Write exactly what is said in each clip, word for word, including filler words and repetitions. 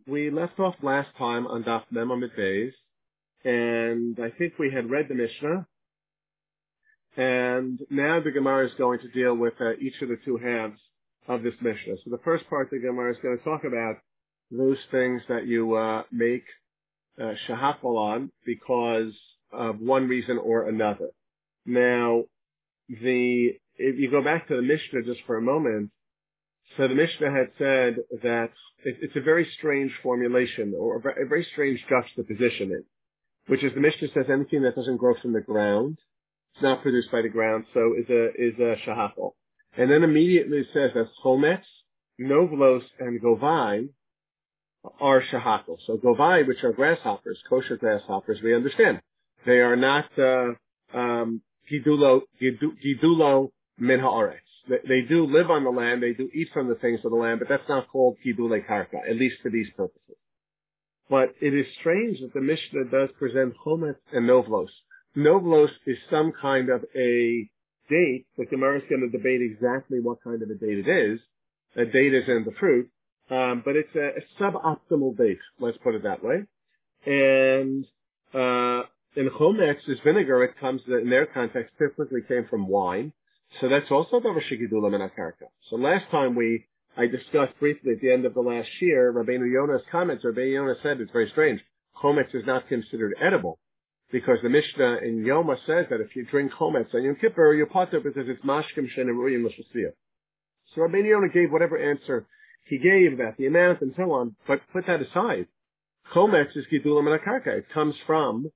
we left off last time on Daf Mem Amud Beis, and I think we had read the Mishnah, and now the Gemara is going to deal with uh, each of the two halves of this Mishnah. So the first part, the Gemara is going to talk about those things that you uh, make uh, shahakol on because of one reason or another. Now, the if you go back to the Mishnah just for a moment, so the Mishnah had said that it, it's a very strange formulation or a very, a very strange juxtaposition, in, which is the Mishnah says anything that doesn't grow from the ground, it's not produced by the ground, so is a is a shahakol. And then immediately it says that chometz, novlos, and govai are shahakol. So govai, which are grasshoppers, kosher grasshoppers, we understand. They are not uh, um, gidulo, gidu, gidulo min haaretz. They, they do live on the land, they do eat from the things of the land, but that's not called gidule karka, at least for these purposes. But it is strange that the Mishnah does present chometz and novlos. Novlos is some kind of a date. The Gemara is going to debate exactly what kind of a date it is. A date is in the fruit, um, but it's a, a suboptimal date. Let's put it that way. And uh, in chometz is vinegar. It comes in their context typically came from wine, so that's also davar shegidula min hakarka. So last time we I discussed briefly at the end of the last year, Rabbeinu Yonah's comments. Rabbeinu Yonah said it's very strange. Chometz is not considered edible, because the Mishnah in Yoma says that if you drink chometz on Yom Kippur, you're potter because it's mashkim shenem ru'im l'shasiyah. So Rabbeinu Yonah gave whatever answer he gave, that the amount and so on, but put that aside. Chometz is gidula min hakarka. It comes from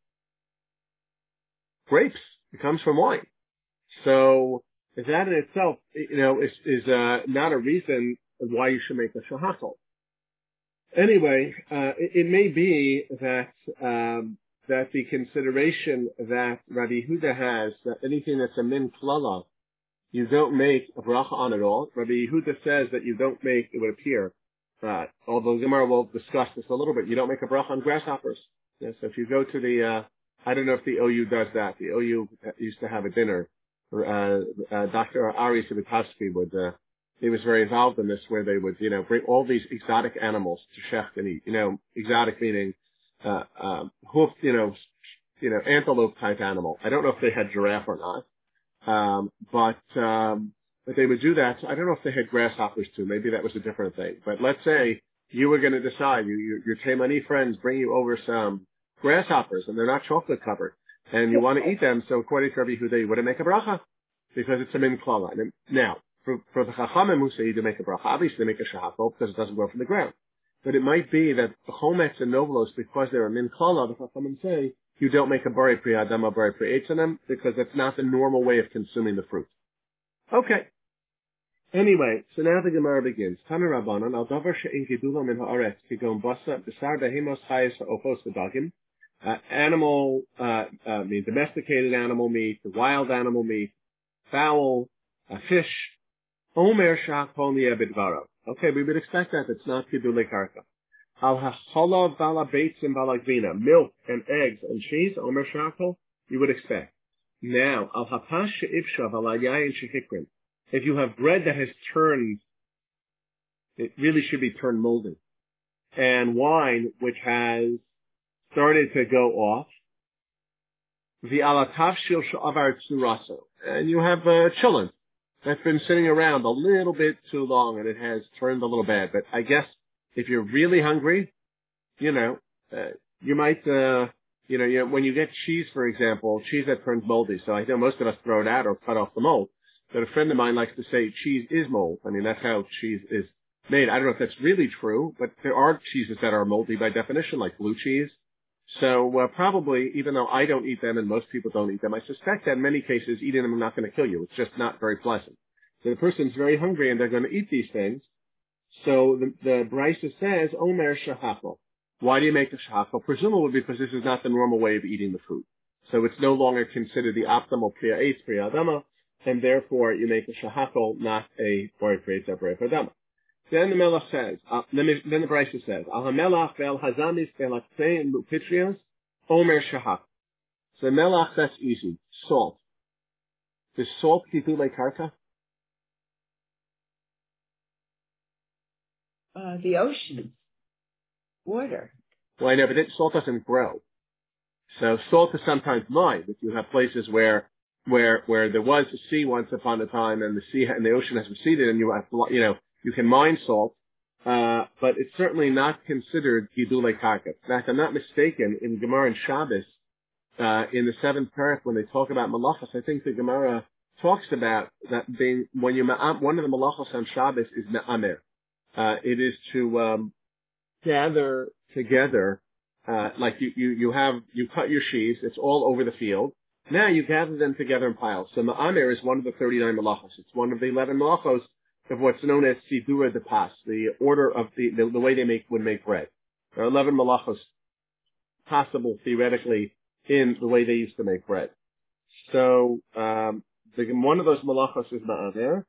grapes. It comes from wine. So that in itself, you know, is, is uh, not a reason why you should make a shahakol. Anyway, uh, it, it may be that um, that the consideration that Rabbi Yehuda has, that anything that's a min klala, you don't make a bracha on at all. Rabbi Yehuda says that you don't make, it would appear, uh, although Gemara will discuss this a little bit, you don't make a bracha on grasshoppers. Yeah, so if you go to the, uh, I don't know if the O U does that. The O U used to have a dinner. Uh, uh, Doctor Ari Savitovsky would, uh, he was very involved in this, where they would, you know, bring all these exotic animals to shecht and eat. You know, exotic meaning, uh, um, hoofed, you know, you know, antelope type animal. I don't know if they had giraffe or not. Um, but, um, but they would do that. So I don't know if they had grasshoppers too. Maybe that was a different thing. But let's say you were going to decide, you, you, your Taimani friends bring you over some grasshoppers and they're not chocolate covered and you want to eat them. So according to Rabbi Yehuda, you wouldn't make a bracha because it's a min klala. Now, for, for the chachamim who say you do make a bracha, obviously they make a shahakol because it doesn't grow from the ground. But it might be that the chometz and novlos, because they're a min klala, the chachamim say, you don't make a bari pri adam or bari pri eitz on them because that's not the normal way of consuming the fruit. Okay. Anyway, so now the Gemara begins. Tana Rabbanan, al davar she'in gidula min haaretz, kigon basa, b'sar behemos chayes ha'ofos v'dagim, animal, uh, uh, mean domesticated animal meat, wild animal meat, fowl, uh, fish, omer shachol niyeh b'dvarav. Okay, we would expect that. It's not gidulei karka. Al ha'cholav vala beitzim vala gvina, milk and eggs and cheese, omer shachol, you would expect. Now, al hapash she'ivsha vala yayin shehikrin. If you have bread that has turned, it really should be turned moldy, and wine which has started to go off, the alatav shil sha'avar tzuraso, and you have uh, chillin that's been sitting around a little bit too long and it has turned a little bad. But I guess if you're really hungry, you know, uh, you might, uh, you know, you know, when you get cheese, for example, cheese that turns moldy. So I know most of us throw it out or cut off the mold. But a friend of mine likes to say cheese is mold. I mean, that's how cheese is made. I don't know if that's really true, but there are cheeses that are moldy by definition, like blue cheese. So uh, probably, even though I don't eat them and most people don't eat them, I suspect that in many cases eating them is not going to kill you. It's just not very pleasant. So the person's very hungry and they're going to eat these things. So the, the Brisa says, Omer shahakol. Why do you make a shahakol? Presumably because this is not the normal way of eating the food. So it's no longer considered the optimal priya eitz, priya adama, and therefore you make a shahakol, not a bori priya eitz or bori priya adama. Then the Melech says, uh, then the Brisa says, Al HaMelach ve'el Hazamis ve'el Haksein Lupitrias, Omer Shahak. So Melech, that's easy. Salt. Is salt gidulei karka? Uh, the ocean. water. Well, I know, but it, salt doesn't grow. So salt is sometimes mined. If you have places where where where there was a sea once upon a time, and the sea and the ocean has receded, and you have to, you know you can mine salt, uh, but it's certainly not considered gidulei karka. In fact, I'm not mistaken, in Gemara and Shabbos, uh, in the seventh parak when they talk about malachos, I think the Gemara talks about that being when you one of the malachos on Shabbos is me'amer. Uh, it is to um, gather together. Uh, like you, you, you have, you cut your sheaves, it's all over the field. Now you gather them together in piles. So Ma'amer is one of the thirty-nine malachos. It's one of the eleven malachos of what's known as Sidura de Pas, the order of the, the, the way they make, would make bread. There are eleven malachos possible theoretically in the way they used to make bread. So, um, the, one of those malachos is Ma'amer.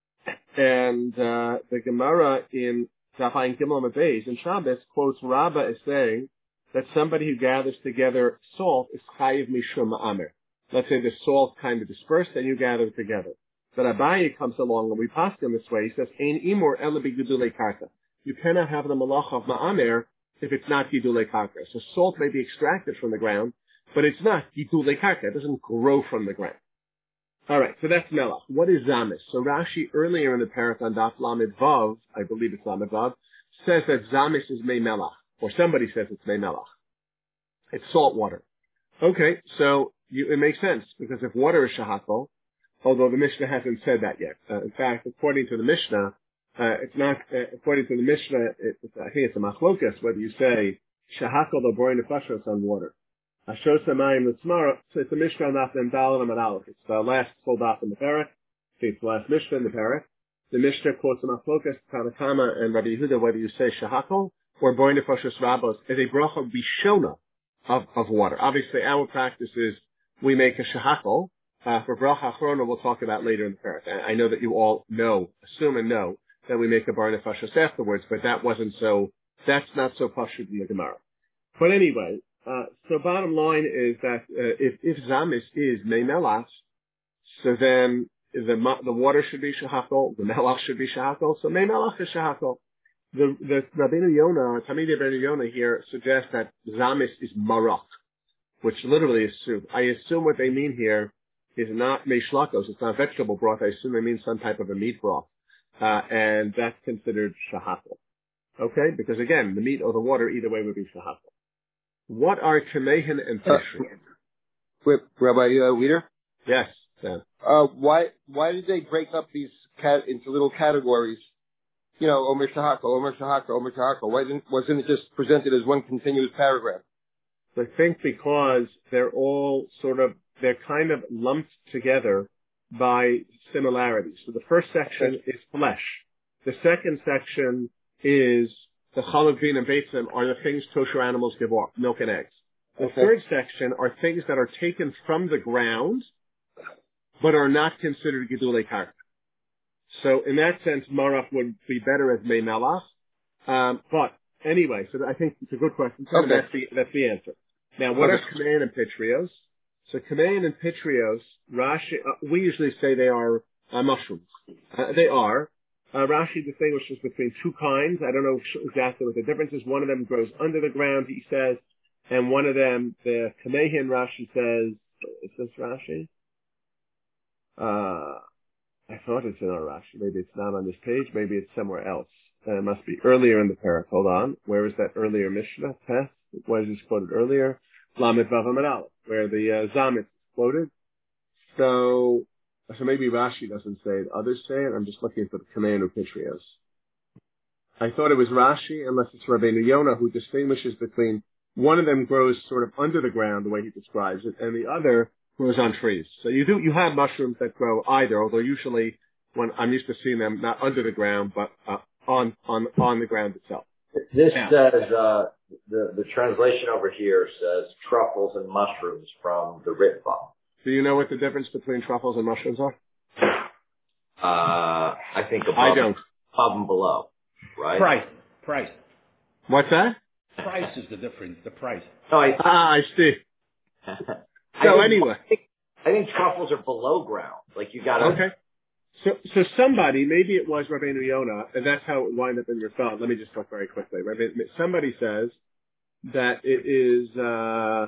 And, uh, the Gemara in Zachayin Gimel Mabeis in Shabbos quotes Rabbah as saying that somebody who gathers together salt is chayiv mishum ma'amer. Let's say the salt kind of dispersed and you gather it together. But Abaye comes along and we pass him this way. He says, Ein imor ele b'gidulei karka. You cannot have the malach of ma'amer if it's not gidulei karka. So salt may be extracted from the ground, but it's not gidulei karka. It doesn't grow from the ground. All right, so that's melach. What is zamis? So Rashi earlier in the parak on Daf Lamed Vav, I believe it's Lamed Vav, says that zamis is mei melach. Or somebody says it's mei melach. It's salt water. Okay, so you, it makes sense, because if water is shahakol, although the Mishnah hasn't said that yet. Uh, in fact, according to the Mishnah, uh, it's not, uh, according to the Mishnah, it, it, I think it's a machlokas, whether you say shahakol or borin nefashos on water. Ashos hamayim l'tzmara, so it's a Mishnah on Daf and Daled and Aleph. It's the last full Daf in the parak. It's the last Mishnah in the parak. The Mishnah quotes a machlokas, Tanakama and Rabbi Yehuda, whether you say shahakol or borin nefashos rabos as a bracha bishona of, of water. Obviously, our practice is we make a shahakol. Uh, for bracha achrona, we'll talk about later in the parak. I, I know that you all know, assume and know, that we make a borin nefashos afterwards, but that wasn't so, that's not so pashut in the Gemara. But anyway, uh, so bottom line is that, uh, if, if zamis is mei melach, so then the, the water should be shahakol, the melach should be shahakol, so mei melach is shahakol. The, the Rabbeinu Yonah, Talmidei Rabbeinu Yonah here suggests that zamis is marok, which literally is soup. I assume what they mean here is not meishlakos, it's not vegetable broth. I assume they mean some type of a meat broth. Uh, and that's considered shahakol. Okay? Because again, the meat or the water, either way would be shahakol. What are kamehin and Uh, tishri? wait, Rabbi uh, Weeder? Yes, Sam. Uh, why, why did they break up these cat into little categories? You know, Omer Shahako, Omer Shahako, Omer Shahako. Why didn't, wasn't it just presented as one continuous paragraph? I think because they're all sort of, they're kind of lumped together by similarities. So the first section is flesh. The second section is the chaluk vin and beitzim are the things kosher animals give off, milk and eggs. The Okay. third section are things that are taken from the ground, but are not considered gidulei karka. So in that sense, marach would be better as mei melach. Um, but anyway, so I think it's a good question. So Okay. that's the, that's the answer. Now, what Okay. are kamein and pitrios? So kamein and pitrios, Rashi, uh, we usually say they are uh, mushrooms. Uh, they are. Uh, Rashi distinguishes between two kinds. I don't know exactly what the difference is. One of them grows under the ground, he says, and one of them, the kamehin, Rashi says, is this Rashi? Uh, I thought it's in our Rashi. Maybe it's not on this page. Maybe it's somewhere else. Uh, it must be earlier in the parak. Hold on. Where is that earlier Mishnah? Test. What is this quoted earlier? Lamed Vav Amud Aleph, where the uh, Zamet is quoted. So, so maybe Rashi doesn't say it. Others say it. I'm just looking for the command of Pitrios. I thought it was Rashi, unless it's Rabbeinu Yonah, who distinguishes between one of them grows sort of under the ground, the way he describes it, and the other grows on trees. So you do, you have mushrooms that grow either, although usually when I'm used to seeing them not under the ground, but uh, on, on, on the ground itself. This Yeah. says, uh, the, the translation over here says truffles and mushrooms from the Ritva. Do you know what the difference between truffles and mushrooms are? Uh, I think above, I don't. above and below, right? Price. Price. What's that? Price is the difference. The price. No, I, Ah, I see. I So think, anyway. I think, I think truffles are below ground. Like you gotta, Okay. So, so somebody, maybe it was Rabbeinu Yonah, and that's how it wound up in Rafal. Let me just talk very quickly. Rabbeinu, somebody says that it is, uh,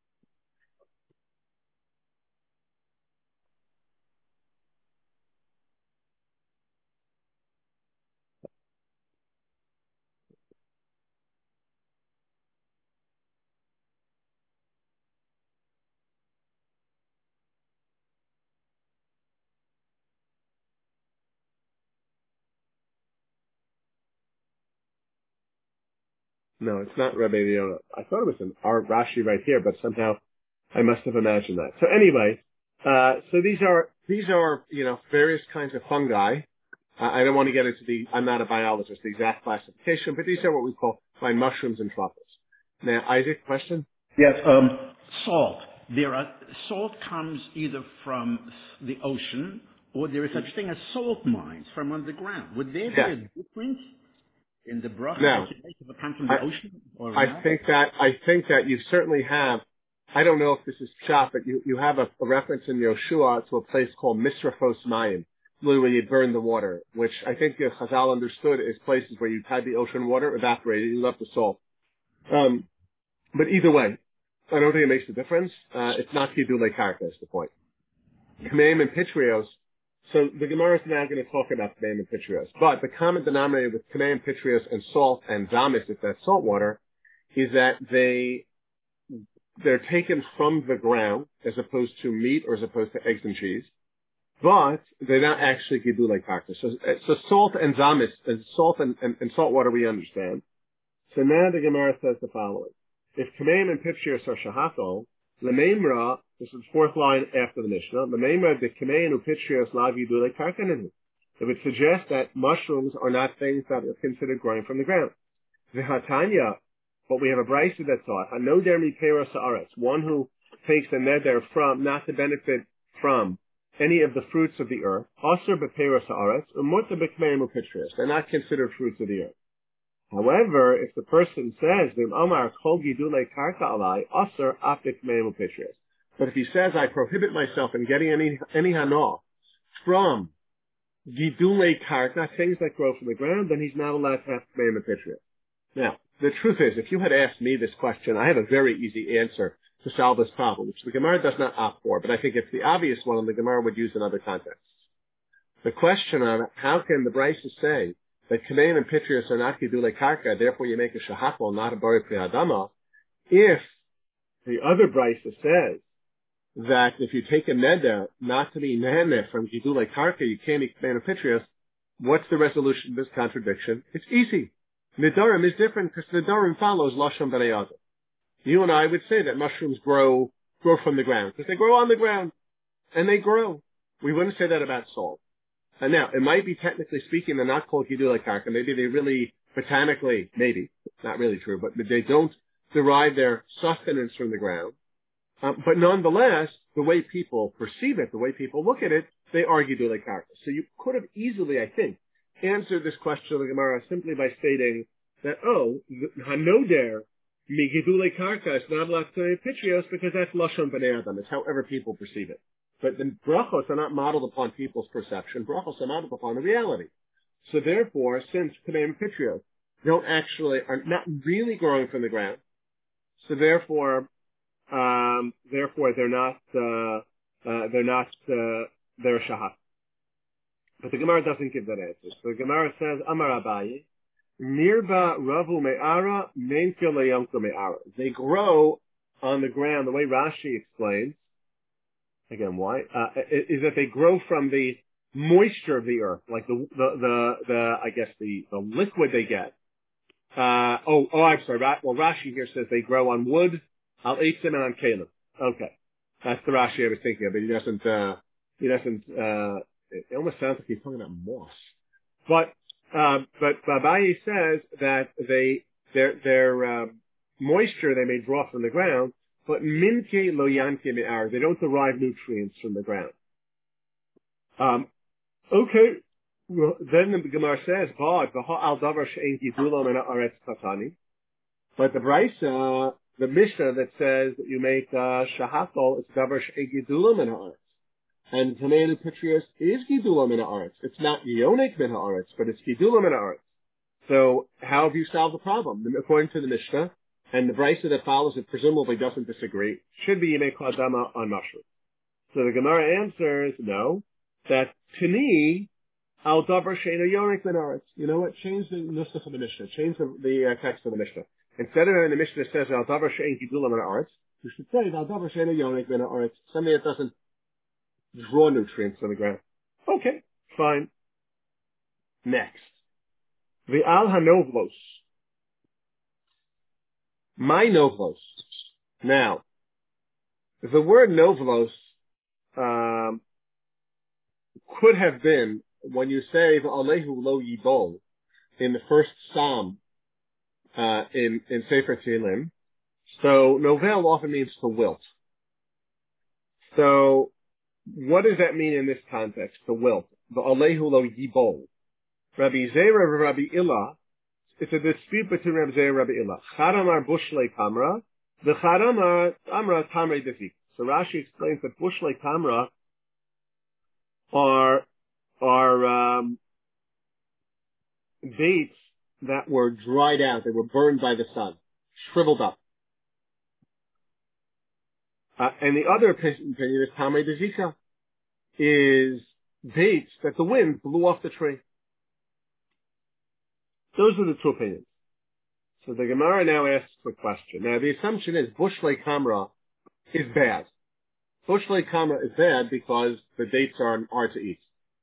no, it's not Rabbeinu Yonah. I thought it was in our Rashi right here, but somehow I must have imagined that. So anyway, uh, so these are, these are, you know, various kinds of fungi. Uh, I don't want to get into the, I'm not a biologist, the exact classification, but these are what we call fine mushrooms and truffles. Now, Isaac, question? Yes, um, salt. There are, salt comes either from the ocean or there is such thing as salt mines from underground. Would there be Yeah. a difference in the bracha No. that you make if it comes from the I, ocean or I not? think that, I think that you certainly have, I don't know if this is pshat, but you, you have a, a reference in Yoshua to a place called Misrafos Mayim, where you burn the water, which I think uh, Chazal understood as places where you had the ocean water evaporated, you left the salt. Um, but either way, I don't think it makes a difference. Uh, it's not Gidulei Karka is the point. Kmeim and Pitrios. So the Gemara is now going to talk about Kmeim and Pitrios. But the common denominator with Kmeim, Pitrios, and salt and Zamis, if that's salt water, is that they, they're taken from the ground as opposed to meat or as opposed to eggs and cheese. But they're not actually Gidulei Karka. So, so salt and Zamis, and salt and, and, and salt water we understand. So now the Gemara says the following. If Kmeim and Pitrios are Shahachol, Lememra, this is the fourth line after the Mishnah, Lememra de Kmeim and Pitrios la Gidulei Karka ninu. It would suggest that mushrooms are not things that are considered growing from the ground. V'hatanya, but we have a brayso that taught, Hanoder mi Peros Haaretz, one who takes a neder from, not to benefit from any of the fruits of the earth, Asr bePeros Haaretz, Umurta beKmeim uPitrios. They're not considered fruits of the earth. However, if the person says, V'im Amar Kol Gidulei Karka Alai, Asr af beKmeim uPitrios. But if he says, I prohibit myself in getting any, any hana from Gidulei Karka, things that grow from the ground, then he's not allowed to have Kmeim uPitrios. Now, the truth is, if you had asked me this question, I have a very easy answer to solve this problem, which the Gemara does not opt for, but I think it's the obvious one and the Gemara would use in other contexts. The question on how can the Brisa say that Kmeim and Pitrios are not Gidulei Karka, therefore you make a Shahachol, not a Bari Pri Adama, if the other Brisa says that if you take a neder not to be nehemeh from Gidulei Karka, you can't eat Kmeim and Pitrios, what's the resolution of this contradiction? It's easy. Nedarim is different because Nedarim follows Lashon B'nai Adam. You and I would say that mushrooms grow grow from the ground because they grow on the ground and they grow. We wouldn't say that about salt. And now, it might be technically speaking, they're not called Gidulei Karka. Maybe they really, botanically, maybe, not really true, but they don't derive their sustenance from the ground. Um, but nonetheless, the way people perceive it, the way people look at it, they are Gidulei Karka. So you could have easily, I think, answered this question of the Gemara simply by stating that, oh, Hanoder mi Gidulei Karka is not allowed to Pitrios because that's Lashon B'nai Adam. It's however people perceive it. But the brachos are not modeled upon people's perception. Brachos are modeled upon the reality. So therefore, since Kmeim and Pitrios don't actually, are not really growing from the ground, so therefore, um, therefore they're not, uh, uh, they're not, uh, they're Shahach. But the Gemara doesn't give that answer. So the Gemara says, Amar Abaye, Mirba Ravu Me'ara, Menkil Leyamko Me'ara. They grow on the ground, the way Rashi explains, again, why? Uh, is that they grow from the moisture of the earth, like the, the, the, the I guess the, the liquid they get. Uh, oh, oh, I'm sorry. Well, Rashi here says they grow on wood, al eitzim and on kalim. Okay. That's the Rashi I was thinking of, but he doesn't, uh, he doesn't, uh, it almost sounds like he's talking about moss. But, um, but Abaye says that they, their, their, um, moisture they may draw from the ground, but minke lo yanke me'ar, they don't derive nutrients from the ground. Um, okay, well, then the Gemara says, but the Brisa, the Mishnah that says that you make uh, shahakol, it's davar she'en gidulam in haaretz. And Tamenu Petrius is Gidula Min Haaretz. It's not Yonik Min Haaretz, but it's Gidula Min Haaretz. So how have you solved the problem? According to the Mishnah, and the Brisa that follows it presumably doesn't disagree, should be Yemei Kladama on mushroom. So the Gemara answers, no, that Tani al Davar Sheina Yonik Min Haaretz. You know what? Change the Nusach of the Mishnah. Change the, the uh, text of the Mishnah. Instead of in the Mishnah says al Davar Shein Gidula Min Haaretz, you should say al Davar Sheina Yonik Min Haaretz. Something that doesn't draw nutrients on the ground. Okay, fine. Next. The al hanovlos. My novlos. Now, the word novlos um, could have been, when you say Alehu lo yidol in the first psalm uh, in, in Sefer Tehillim, so novel often means to wilt. So, what does that mean in this context, to wilt? The Alehu lo yibol. Rabbi Zera and Rabbi Illa, it's a dispute between Rabbi Zera and Rabbi Illa. Charamar bushlei kamra, the charamar amra tamrei defik. So Rashi explains that bushlei kamra are, are, um, dates that were dried out, they were burned by the sun, shriveled up. Uh, and the other opinion is tamrei defika, is dates that the wind blew off the tree. Those are the two opinions. So the Gemara now asks a question. Now the assumption is bushlei kamra is bad. Bushlei kamra is bad because the dates are hard to eat.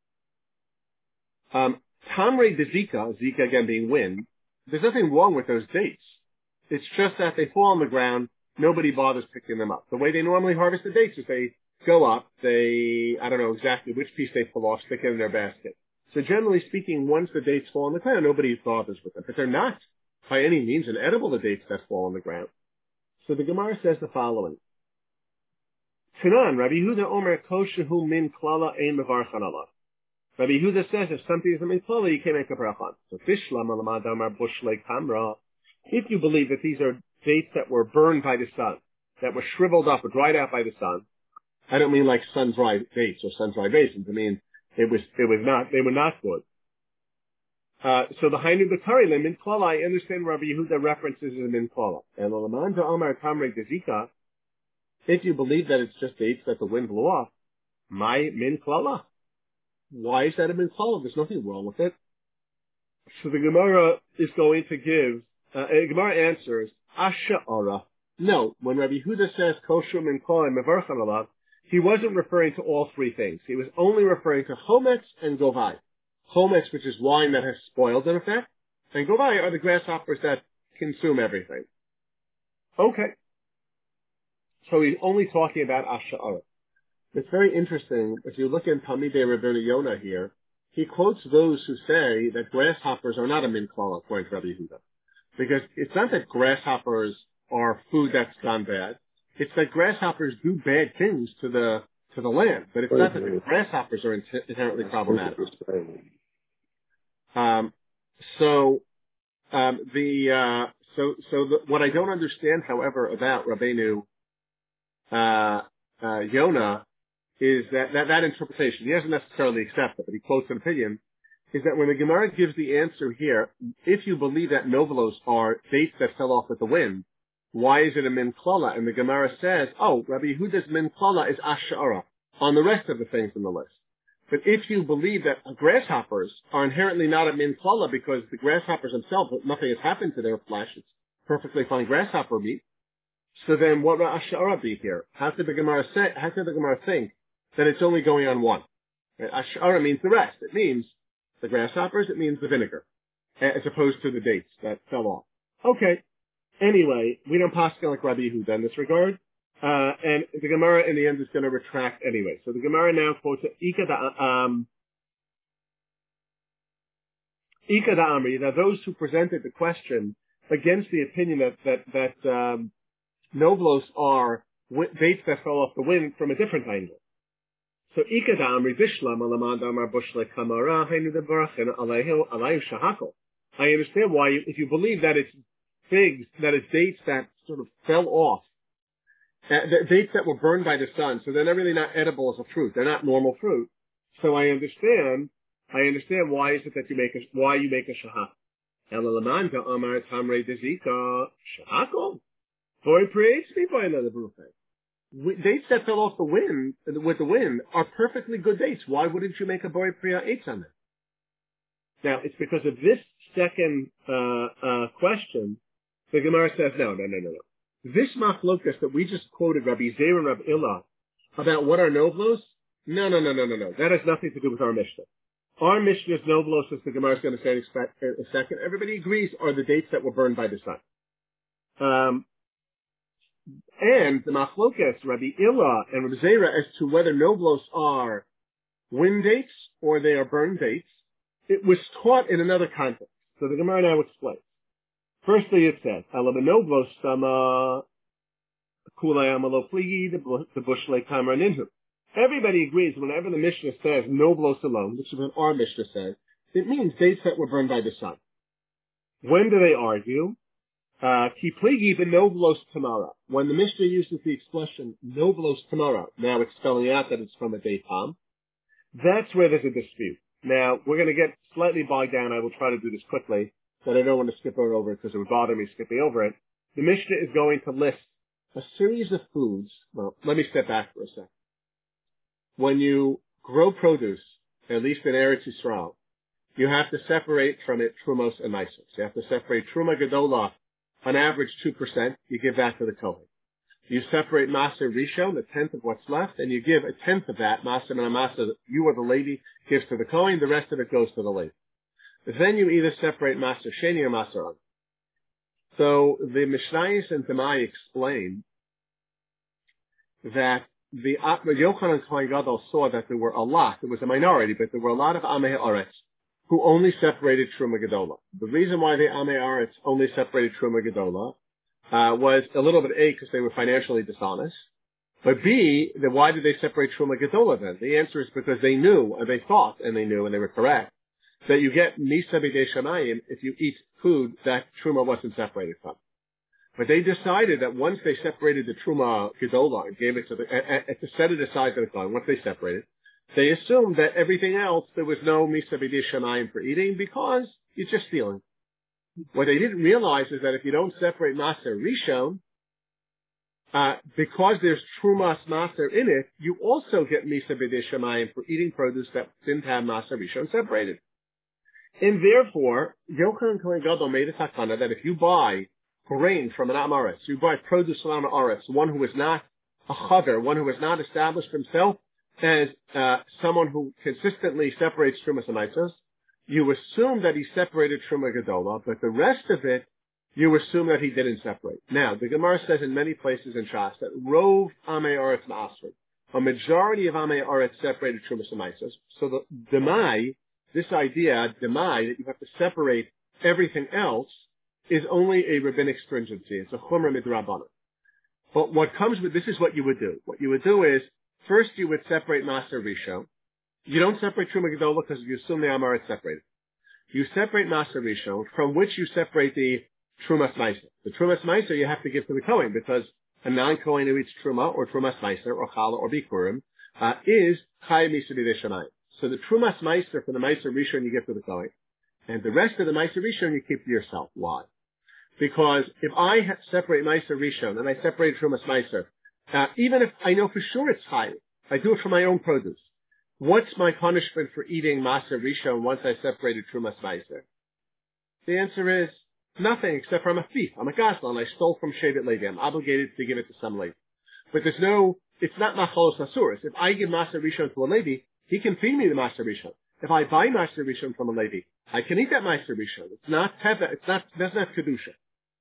Um, tamrei de zika, zika again being wind, there's nothing wrong with those dates. It's just that they fall on the ground, nobody bothers picking them up. The way they normally harvest the dates is they go up, they, I don't know exactly which piece they pull off, stick it in their basket. So generally speaking, once the dates fall on the ground, nobody bothers with them. But they're not, by any means, inedible, the dates that fall on the ground. So the Gemara says the following. Tanan, Rabbi Yehuda Omer koshehu min klala ein mevarchan alav. Rabbi Yehuda says if something is a min klala, you can't make a brachon. So Bishlam alamad amar bushlei kamra. If you believe that these are dates that were burned by the sun, that were shriveled up or dried out by the sun, I don't mean like sun-dried dates or sun-dried raisins. I mean, It was, it was not, they were not good. Uh, so the Hainu B'Kari, Min Klala, I understand Rabbi Yehuda references in Min Klala. And Alamanda Amar Tamrei Dezika, if you believe that it's just dates that the wind blew off, my Min Klala. Why is that a Min Klala? There's nothing wrong with it. So the Gemara is going to give, uh, the Gemara answers, Asha Ara. No, when Rabbi Yehuda says Kosher Min Klala and Mevarchan Alav, he wasn't referring to all three things. He was only referring to chometz and govai. Chometz, which is wine that has spoiled in effect, and govai are the grasshoppers that consume everything. Okay. So he's only talking about Asha'ara. It's very interesting. If you look in Talmidei Rabbeinu Yonah here, he quotes those who say that grasshoppers are not a min klala, according to Rabbi Yehuda. Because it's not that grasshoppers are food that's gone bad. It's that grasshoppers do bad things to the to the land, but it's not that the grasshoppers are inherently problematic. Um, so um, the uh, so so the, what I don't understand, however, about Rabbeinu uh, uh, Yonah is that, that that interpretation. He doesn't necessarily accept it, but he quotes an opinion. Is that when the Gemara gives the answer here, if you believe that novelos are dates that fell off with the wind, why is it a min klala? And the Gemara says, oh, Rabbi Yehuda's min klala is ash'ara on the rest of the things in the list. But if you believe that grasshoppers are inherently not a min klala because the grasshoppers themselves, nothing has happened to their flesh, it's perfectly fine grasshopper meat, so then what would ash'ara be here? How could the Gemara say, how could the Gemara think that it's only going on one? Ash'ara means the rest. It means the grasshoppers, it means the vinegar, as opposed to the dates that fell off. Okay. Anyway, we don't paskin like Rabbi Yehuda in this regard, uh, and the Gemara in the end is going to retract anyway. So the Gemara now quotes Ika da um, Ika da Amri, that those who presented the question against the opinion that that that um, novelos are dates that fell off the wind from a different angle. So Ika da Amri Bishlam alamad amar bushle kamara hainu de barachin alayhu alayhu shahakol. I understand why, you, if you believe that it's figs, that it's dates that sort of fell off Uh, the dates that were burned by the sun, so they're not really not edible as a fruit. They're not normal fruit. So I understand, I understand why is it that you make a, why you make a shahak. Elalamanta amar tamre dezika shahakol. Boy creates me by another brufe. Dates that fell off the wind, with the wind, are perfectly good dates. Why wouldn't you make a boy priya eitz on them? Now, it's because of this second, uh, uh, question, the Gemara says, no, no, no, no, no. This machlokas that we just quoted, Rabbi Zeir and Rabbi Illah, about what are novlos, no, no, no, no, no, no. That has nothing to do with our Mishnah. Our Mishnah's novlos, as the Gemara is going to say in a second, everybody agrees are the dates that were burned by the sun. Um, and the machlokas, Rabbi Illah and Rabbi Zeir, as to whether novlos are wind dates or they are burned dates, it was taught in another context. So the Gemara now explains. Firstly, it says, "Alamanoblos sama kulayam alo pligi the bushle kamra ninhu." Everybody agrees whenever the Mishnah says noblos alone, which is what our Mishnah says, it means dates that were burned by the sun. When do they argue? Ki pligi the noblos tamara. When the Mishnah uses the expression noblos tamara, now it's spelling out that it's from a date palm. That's where there's a dispute. Now, we're going to get slightly bogged down. I will try to do this quickly, but I don't want to skip over it because it would bother me skipping over it. The Mishnah is going to list a series of foods. Well, let me step back for a second. When you grow produce, at least in Eretz Yisrael, you have to separate from it trumos and meisos. You have to separate truma gedola, on average two percent. You give that to the kohen. You separate Maser Rishon, the tenth of what's left, and you give a tenth of that, Maser and Maser, you or the lady gives to the Kohen, the rest of it goes to the lady. Then you either separate Maser Sheni or Maser On. So the Mishnayos and Demai explain that the Yochanan Kohen Gadol saw that there were a lot, there was a minority, but there were a lot of Amei Haaretz who only separated Truma Gedola. The reason why the Amei Haaretz only separated Truma Gedola Uh, was a little bit A, because they were financially dishonest, but B, then why did they separate Truma Gedola then? The answer is because they knew, and they thought, and they knew, and they were correct, that you get Misa B'dei Shamayim if you eat food that Truma wasn't separated from. But they decided that once they separated the Truma Gedola and gave it to the, and, and to set it aside to the Kohen, once they separated, they assumed that everything else, there was no Misa B'dei Shamayim for eating because you're just stealing. What they didn't realize is that if you don't separate Maser Rishon, uh, because there's Trumas Maser in it, you also get Misa B'dei Shamayim for eating produce that didn't have Maser Rishon separated. And therefore, Yochanan Kohen Gadol made a takana that if you buy grain from an Amaretz, you buy produce from an Amaretz, one who is not a chaver, one who has not established himself as uh, someone who consistently separates Trumas and Meisos, you assume that he separated Truma Gedola, but the rest of it, you assume that he didn't separate. Now, the Gemara says in many places in Shas that Rov Amei Aretz Ma'asrid, a majority of Amei Aretz separated Trumas and Meisos. So the Demai, this idea, Demai, that you have to separate everything else, is only a rabbinic stringency. It's a Chumrah Midrabanan. But what comes with, this is what you would do. What you would do is, first you would separate Maser Rishon. You don't separate Truma Gedola because you assume the Amaretz separated. You separate Maser Rishon, from which you separate the Trumas Meiser. The Trumas Meiser you have to give to the Kohen because a non-Kohen who eats Truma or Trumas Meiser or Chala or Bikurim uh, is Chai Misa B'dei Shamayim. So the Trumas Meiser for the Meiser Rishon you give to the Kohen, and the rest of the Meiser Rishon you keep to yourself. Why? Because if I separate Meiser Rishon and I separate Trumas Meiser, uh, even if I know for sure it's Chai, I do it for my own produce. What's my punishment for eating Maser Rishon once I separated Trumas Meiser? The answer is nothing, except for I'm a thief. I'm a gazlan. I stole from Shevet Levi. I'm obligated to give it to some Levi. But there's no, it's not Machalos Asuras. If I give Maser Rishon to a Levi, he can feed me the Maser Rishon. If I buy Maser Rishon from a Levi, I can eat that Maser Rishon. It's not Teva, it's not, that's not Kedusha.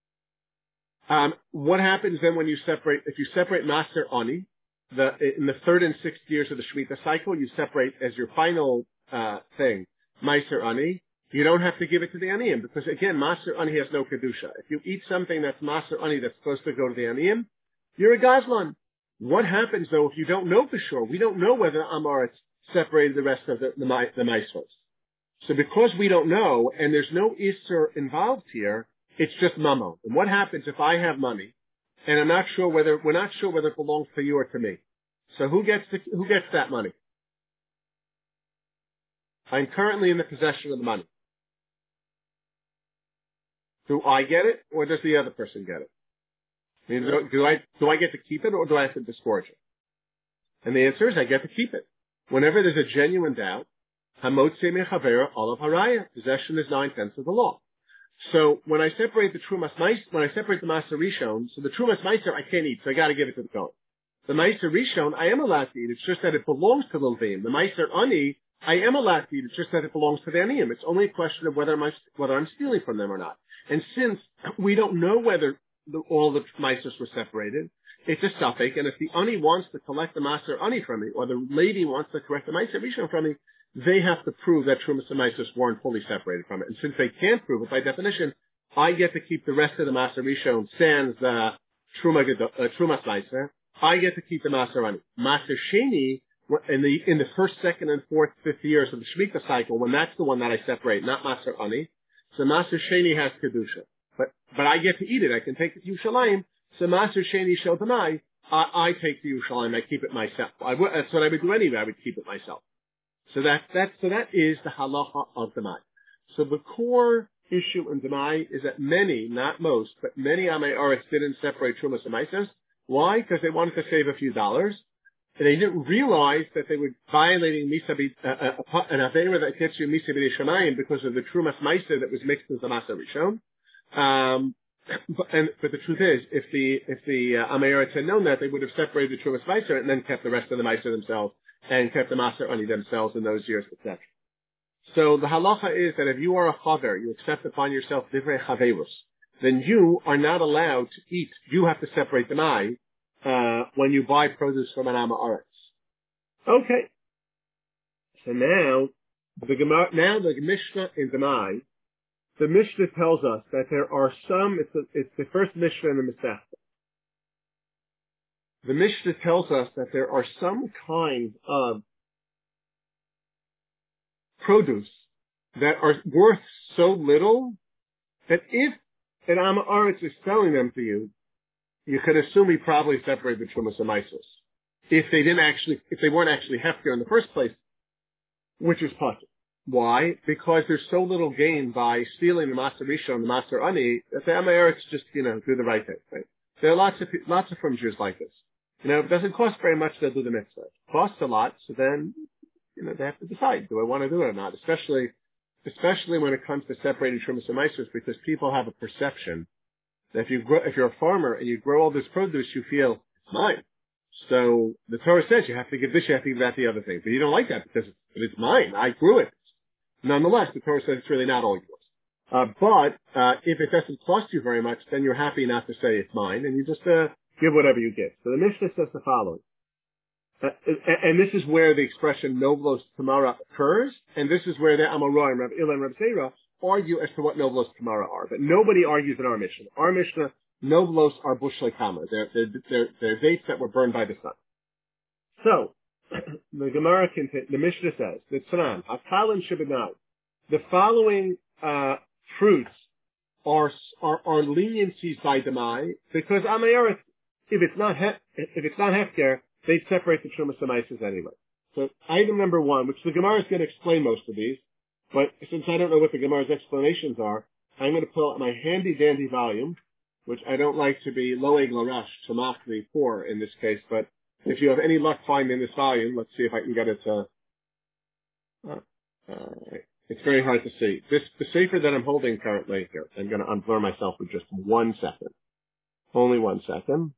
Um, what happens then when you separate, if you separate Maser Ani, The, in the third and sixth years of the Shemitah cycle, you separate as your final uh, thing, Meiser Ani. You don't have to give it to the Aniyim because, again, Maser Ani has no Kedusha. If you eat something that's Maser Ani that's supposed to go to the Aniyim, you're a Gazlan. What happens, though, if you don't know for sure? We don't know whether Amaretz separated the rest of the, the, the Meisos. So because we don't know, and there's no Isser involved here, it's just Mamo. And what happens if I have money and I'm not sure whether, we're not sure whether it belongs to you or to me. So who gets the, who gets that money? I'm currently in the possession of the money. Do I get it, or does the other person get it? I mean, do, do I do I get to keep it, or do I have to disgorge it? And the answer is, I get to keep it. Whenever there's a genuine doubt, hamotze mechavera olav haraya. Possession is nine tenths of the law. So when I separate the trumas meiser, when I separate the maser rishon, so the trumas meiser I can't eat, so I got to give it to the kohen. The meiser rishon I am allowed to eat. It's just that it belongs to the levim. The meiser ani I am allowed to eat. It's just that it belongs to the aniyim. It's only a question of whether I'm whether I'm stealing from them or not. And since we don't know whether the, all the meisers were separated, it's a suffix. And if the ani wants to collect the maser ani from me, or the lady wants to collect the meiser rishon from me, they have to prove that trumas and meisers weren't fully separated from it. And since they can't prove it, by definition, I get to keep the rest of the maser rishon sans the truma uh, trumas meiser. I get to keep the maser ani. Maser sheni, in the in the first, second, and fourth, fifth years of the Shemitah cycle, when that's the one that I separate, not maser ani. So maser sheni has kedusha, but but I get to eat it. I can take it to Yerushalayim. So maser sheni shel demai, I, I take to Yerushalayim. I keep it myself. I would, that's what I would do anyway. I would keep it myself. So that that so that is the halacha of demai. So the core issue in demai is that many, not most, but many Amei Aretz didn't separate trumas and meises. Why? Because they wanted to save a few dollars. And they didn't realize that they were violating misa uh, uh, an avera that gets you misa b'nei shamayim because of the trumas meiser that was mixed with the maser rishon. Um, but, and, but the truth is, if the if the uh, Amei Aretz had known that, they would have separated the trumas meiser and then kept the rest of the meiser themselves and kept the maser ani themselves in those years, et cetera. So the halacha is that if you are a chaver, you accept upon yourself divrei chaverus, then you are not allowed to eat. You have to separate the mai. Uh, when you buy produce from an Amei Aretz. Okay. So now, the Gemara, now the Mishnah in Demai, the Mishnah tells us that there are some, it's, a, it's the first Mishnah in the Masechta. The Mishnah tells us that there are some kind of produce that are worth so little that if an Amei Aretz is selling them to you, you could assume he probably separated the trumas and meisos. If they didn't actually, if they weren't actually hefker in the first place, which is possible. Why? Because there's so little gain by stealing the maser rishon and the maser ani that the Amei Aretz just, you know, do the right thing, right? There are lots of, lots of firm Jews like this. You know, it doesn't cost very much to do the mitzvah. It costs a lot, so then, you know, they have to decide, do I want to do it or not? Especially, especially when it comes to separating trumas and meisos, because people have a perception that if you grow, if you're a farmer and you grow all this produce, you feel it's mine. So the Torah says you have to give this, you have to give that, the other thing. But you don't like that because it's, it's mine. I grew it. Nonetheless, the Torah says it's really not all yours. Uh, but uh, if it doesn't cost you very much, then you're happy not to say it's mine, and you just uh, give whatever you get. So the Mishnah says the following. Uh, and this is where the expression novlos tamara occurs, and this is where the Amoraim, Rav Ila and Rav Zera, argue as to what novlos tamara are, but nobody argues in our Mishnah. Our Mishnah, novlos are bushlei kama. They're, they're, they're, they're dates that were burned by the sun. So, the Gemara, the Mishnah says, the Tznan, hakalim shebinai, the following, uh, fruits are, are, are leniencies by Demai, because Amei Aretz, if it's not, hef, if it's not hefker, they separate the trumas and meises anyway. So, item number one, which the Gemara is going to explain most of these, but since I don't know what the Gemara's explanations are, I'm going to pull out my handy dandy volume, which I don't like to be loeg larash, tamachli, poor in this case, but if you have any luck finding this volume, let's see if I can get it to, uh, uh, it's very hard to see. This, the sefer that I'm holding currently here, I'm going to unblur myself for just one second. Only one second.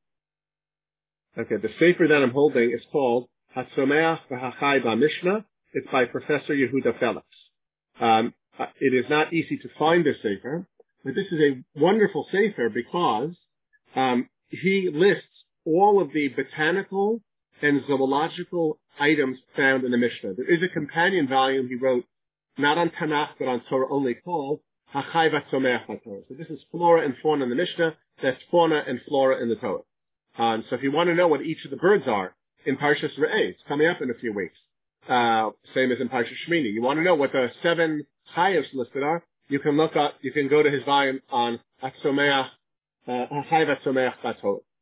Okay, the sefer that I'm holding is called Hatzomeach v'Hachai BaMishnah. It's by Professor Yehuda Felix. Um, it is not easy to find this sefer, but this is a wonderful sefer because um, he lists all of the botanical and zoological items found in the Mishnah. There is a companion volume he wrote, not on Tanakh, but on Torah only, called Hachai v'Tzomeach HaTorah. So this is flora and fauna in the Mishnah. That's fauna and flora in the Torah. Um, so if you want to know what each of the birds are, in Parshas Re'eh, it's coming up in a few weeks. Uh, same as in Parshas Shmini. You want to know what the seven chayos listed are, you can look up, you can go to his volume on Hatzomeach, uh, Hachai v'Tzomeach HaTorah.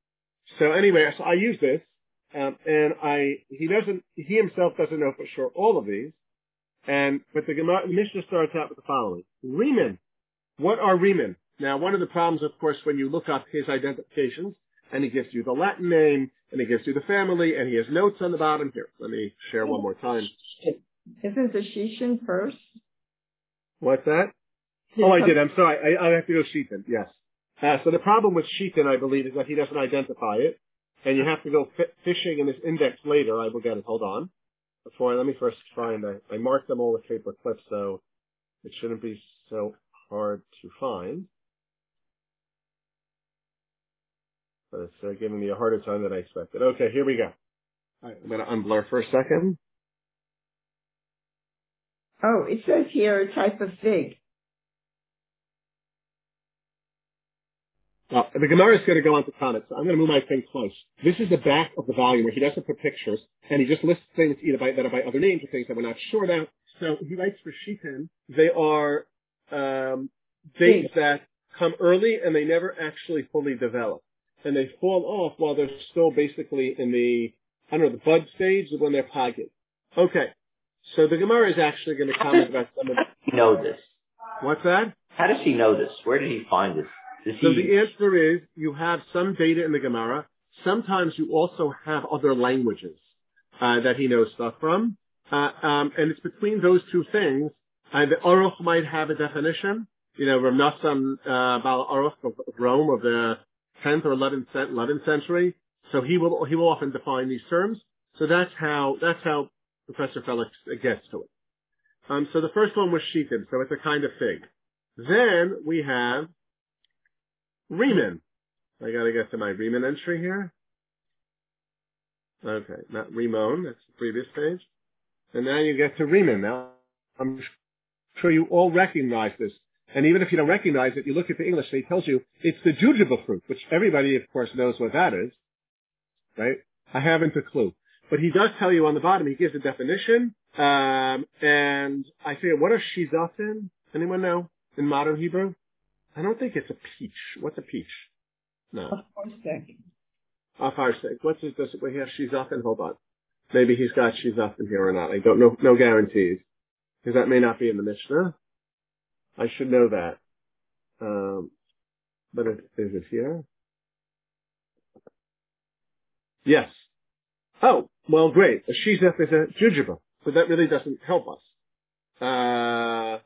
So anyway, so I use this, um, and I he doesn't he himself doesn't know for sure all of these, and but the Gemara, the Mishnah starts out with the following: Riemann. What are Riemann? Now, one of the problems, of course, when you look up his identifications, and he gives you the Latin name, and he gives you the family, and he has notes on the bottom. Here, let me share one more time. Isn't the Shishin first? What's that? Oh, I did. I'm sorry. I, I have to go Sheetan. Yes. Uh, so the problem with Sheetan, I believe, is that he doesn't identify it, and you have to go f- fishing in this index later. I will get it. Hold on. Before, let me first find. I, I marked them all with paper clips, so it shouldn't be so hard to find. But it's uh, giving me a harder time than I expected. Okay, here we go. All right, I'm going to unblur for a second. Oh, it says here a type of fig. Now, the Gemara is going to go on to comments, so I'm going to move my thing close. This is the back of the volume where he doesn't put pictures, and he just lists things either by, that are by other names or things that we're not sure about. So he writes for Sheetan, they are um, dates that come early and they never actually fully develop. And they fall off while they're still basically in the, I don't know, the bud stage of when they're pogged. Okay. So the Gemara is actually going to comment about some of the... How does he know this? What's that? How does he know this? Where did he find this? Does So he... the answer is you have some data in the Gemara. Sometimes you also have other languages uh, that he knows stuff from. Uh, um, and it's between those two things. Uh, the Aruch might have a definition. You know, Rav Nassan uh, Baal Aruch of Rome of the tenth or eleventh century. So he will he will often define these terms. So that's how that's how Professor Felix gets to it. Um, so the first one was Sheetan, so it's a kind of fig. Then we have Riemann. I got to get to my Riemann entry here. Okay, not Rimon, that's the previous page. And now you get to Riemann. Now, I'm sure you all recognize this. And even if you don't recognize it, you look at the English and he tells you it's the jujube fruit, which everybody, of course, knows what that is, right? I haven't a clue. But he does tell you on the bottom, he gives a definition, um, and I say, what are shizafin? Anyone know in modern Hebrew? I don't think it's a peach. What's a peach? No. A farsek. A farsek. What's it? Does we have shizafin? Hold on. Maybe he's got shizafin here or not. I don't know. No guarantees. Because that may not be in the Mishnah. I should know that. Um, but it, is it here? Yes. Oh, well, great. A shizaf is a jujube, so that really doesn't help us. Uh,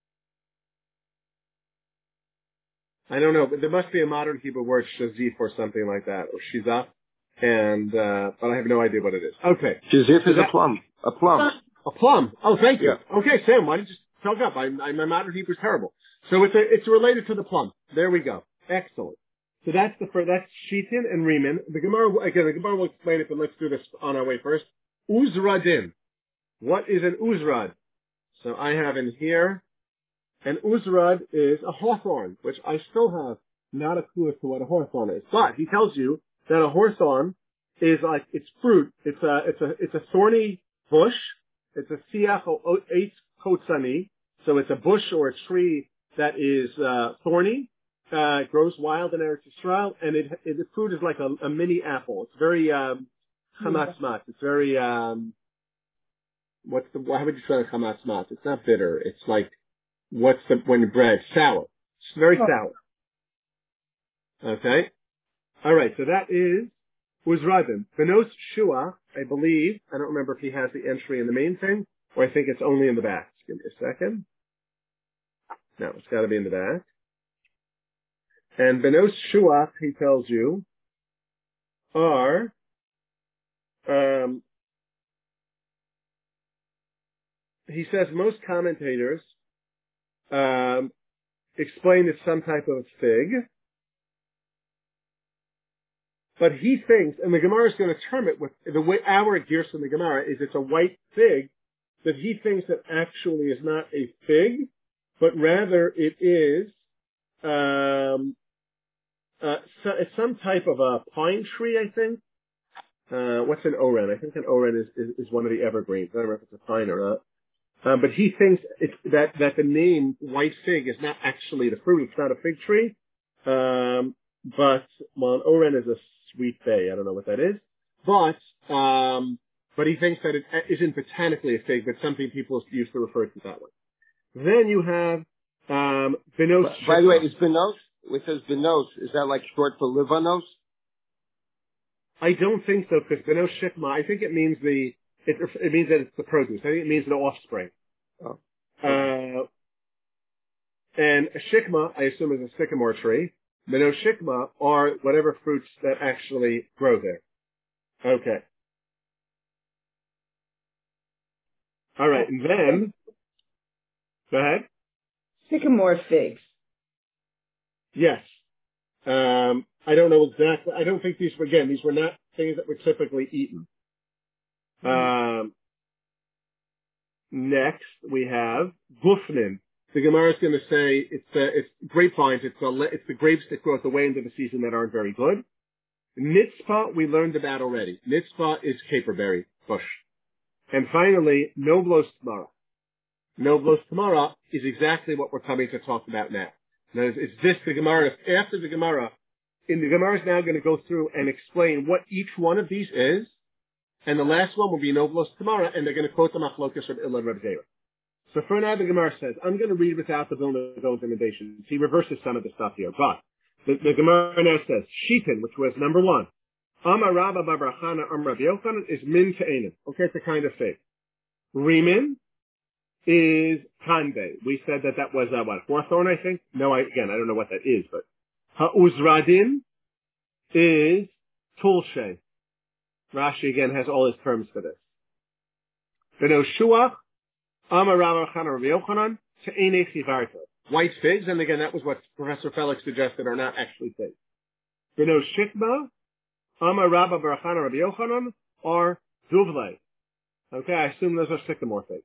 I don't know, but there must be a modern Hebrew word, shazif, or something like that, or shizaf, and, uh, but I have no idea what it is. Okay. Shazif so is that, a plum. A plum. A plum. Oh, thank you. Yeah. Okay, Sam, why did you talk up? I, I, my modern Hebrew is terrible. So it's a, it's related to the plum. There we go. Excellent. So that's the first, that's Sheetan and Riemann. The Gemara, again, the Gemara will explain it, but let's do this on our way first. Uzradin. What is an uzrad? So I have in here, an uzrad is a hawthorn, which I still have not a clue as to what a hawthorn is. But he tells you that a hawthorn is like, it's fruit. It's a, it's a, it's a thorny bush. It's a siach or eight kotzani. So it's a bush or a tree that is, uh, thorny. Uh, it grows wild in Eretz Yisrael, and it, it, the fruit is like a, a mini apple. It's very, um, chamasmat. It's very, um, what's the, how would you say chamasmat? It's not bitter. It's like, what's the, when you bread? Sour. It's very sour. Okay? Alright, so that is Uzradim. Benos Shua, I believe, I don't remember if he has the entry in the main thing, or I think it's only in the back. Give me a second. No, it's gotta be in the back. And Benos Shua, he tells you, are, um, he says most commentators, um, explain it's some type of fig, but he thinks, and the Gemara is going to term it with, the way our gears in the Gemara is it's a white fig, that he thinks that actually is not a fig, but rather it is, um, Uh, so it's some type of a pine tree, I think. Uh, what's an oren? I think an oren is, is, is one of the evergreens. I don't know if it's a pine or not. Um, but he thinks it's, that, that the name white fig is not actually the fruit. It's not a fig tree. Um, but, well, an oren is a sweet bay. I don't know what that is. But, um, but he thinks that it isn't botanically a fig, but something people used to refer to it that way. Then you have, um, Benos. By the way, is Benos, it says Benos, is that like short for Livanos? I don't think so, because Benos Shikma, I think it means the, it, it means that it's the produce. I think it means the offspring. Oh. Uh, and a Shikma, I assume, is a sycamore tree. Benos Shikma are whatever fruits that actually grow there. Okay. All right, and then, go ahead. Sycamore figs. Yes. Um, I don't know exactly. I don't think these were, again, these were not things that were typically eaten. Mm-hmm. Um, next, we have Gufnin. The Gemara is going to say it's uh, it's grapevines. It's a, it's the grapes that grow at the way into the season that aren't very good. Nitzpah we learned about already. Nitzpah is caperberry bush. And finally, Novlos Tamara. Novlos Tamara is exactly what we're coming to talk about now. Now, it's this, the Gemara, after the Gemara, in the Gemara is now going to go through and explain what each one of these is, and the last one will be Novlos Tamara, and they're going to quote the Machlokas from Illa Reb Zera. So for now, the Gemara says, I'm going to read without the Vilna Gaon's inundation. He reverses some of the stuff here, but the, the Gemara now says, Shitin, which was number one, Amar Rabba Babrachana Amar Rabbi Yochanan is min te'enim. Okay, it's a kind of fig. Rimin is kande. We said that that was, uh, what, hawthorn, I think? No, I, again, I don't know what that is, but ha'uzradin is tulshe. Rashi, again, has all his terms for this. Beno shuach, Amar Rabba Babrachana Rabbi Yochanan, te'ene chivarta. White figs, and again, that was what Professor Felix suggested, are not actually figs. Beno shikma, Amar Rabba Babrachana Rabbi Yochanan, or Duvle. Okay, I assume those are sycamore figs.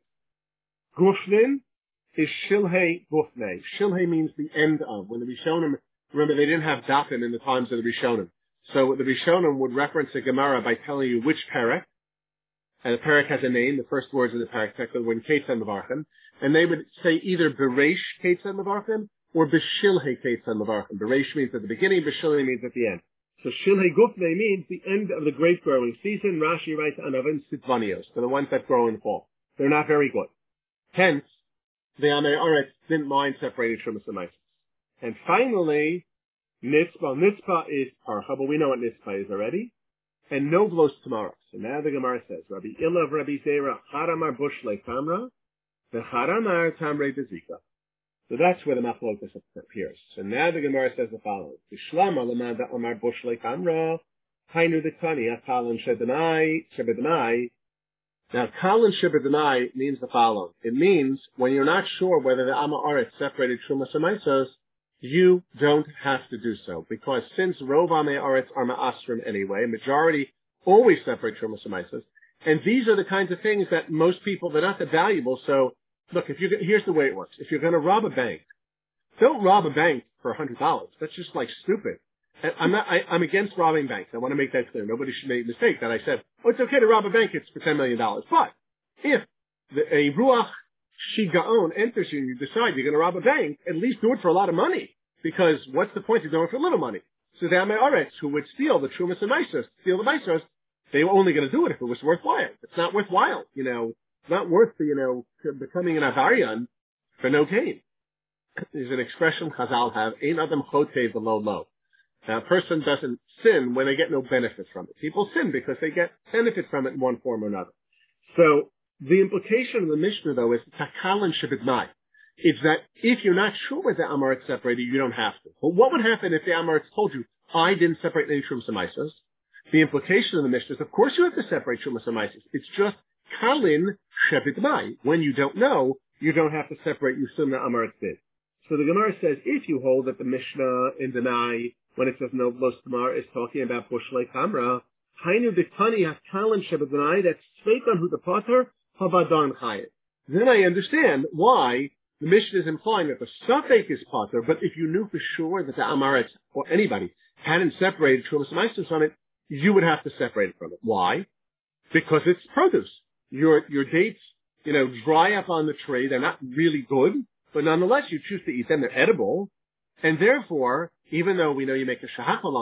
Gufnin is Shilhei Gufne. Shilhei means the end of. When the Rishonim, remember they didn't have Dafin in the times of the Rishonim. So the Rishonim would reference the Gemara by telling you which parak, and the parak has a name, the first words of the parak, when Ketzan Mevarchim, and they would say either Bereish Ketzan Mevarchim or Beshilhei Ketzan Mevarchim. Bereish means at the beginning, Beshilhei means at the end. So Shilhei Gufne means the end of the grape growing season. Rashi writes Anavin Sitvanios, for the ones that grow in fall. They're not very good. Hence, the Amei Aretz didn't mind separating Shumas and Maisos. And finally, Nitzpah. Nitzpah is Parcha, but we know what Nitzpah is already. And Novlos Tamara. So now the Gemara says, Rabbi Illa of Rabbi Zera, Haramar Bushle Tamra, the Haramar Tamre Bezika. So that's where the Machlokas appears. So now the Gemara says the following. Bishlama Lamada Amar Bushle Tamra, Hainu the Tani, Akalan Shedanai, Shebedanai. Now, Kalin Shebedanai means the following. It means when you're not sure whether the Amma Aretz separated Shumas and Maisos, you don't have to do so. Because since Rov Amei Aretz are Ma'asrim anyway, majority always separate Shumas and Maisos, and these are the kinds of things that most people, they're not that valuable. So, look, if you here's the way it works. If you're going to rob a bank, don't rob a bank for one hundred dollars. That's just like stupid. And I'm not, I, I'm against robbing banks. I want to make that clear. Nobody should make a mistake that I said, oh, it's okay to rob a bank. It's for ten million dollars. But if the, a Ruach Shigaon enters you and you decide you're going to rob a bank, at least do it for a lot of money. Because what's the point of doing it for little money? So the Amei Aretz, who would steal the Trumas and Maisos, steal the Maisos, they were only going to do it if it was worthwhile. It's not worthwhile. You know, it's not worth, you know, becoming an Avarian for no gain. There's an expression Chazal have, Ein Adam Chotev V'lo Lo. Now, a person doesn't sin when they get no benefit from it. People sin because they get benefit from it in one form or another. So, the implication of the Mishnah, though, is Takalan Shebidnai. It's that if you're not sure whether the Amaretz separated, you don't have to. But what would happen if the Amaretz told you, I didn't separate any Shumas and Maisos? The implication of the Mishnah is, of course you have to separate Shumas and Maisos. It's just Kalin Shebidnai. When you don't know, you don't have to separate Yusum the Amaretz did. So the Gemara says, if you hold that the Mishnah in Denai, when it says Novlos Tamar, is talking about Bushlei Tamra, Hainu Diktani HaKalan Shebednai, that's Sveikon Hu the Potter, Havadon Chayet. Then I understand why the Mishnah is implying that the Safek is Potter, but if you knew for sure that the Amaretz, or anybody, hadn't separated Trumas Maisos from it, you would have to separate it from it. Why? Because it's produce. Your, your dates, you know, dry up on the tree, they're not really good, but nonetheless you choose to eat them, they're edible, and therefore, even though we know you make a shahachal on them,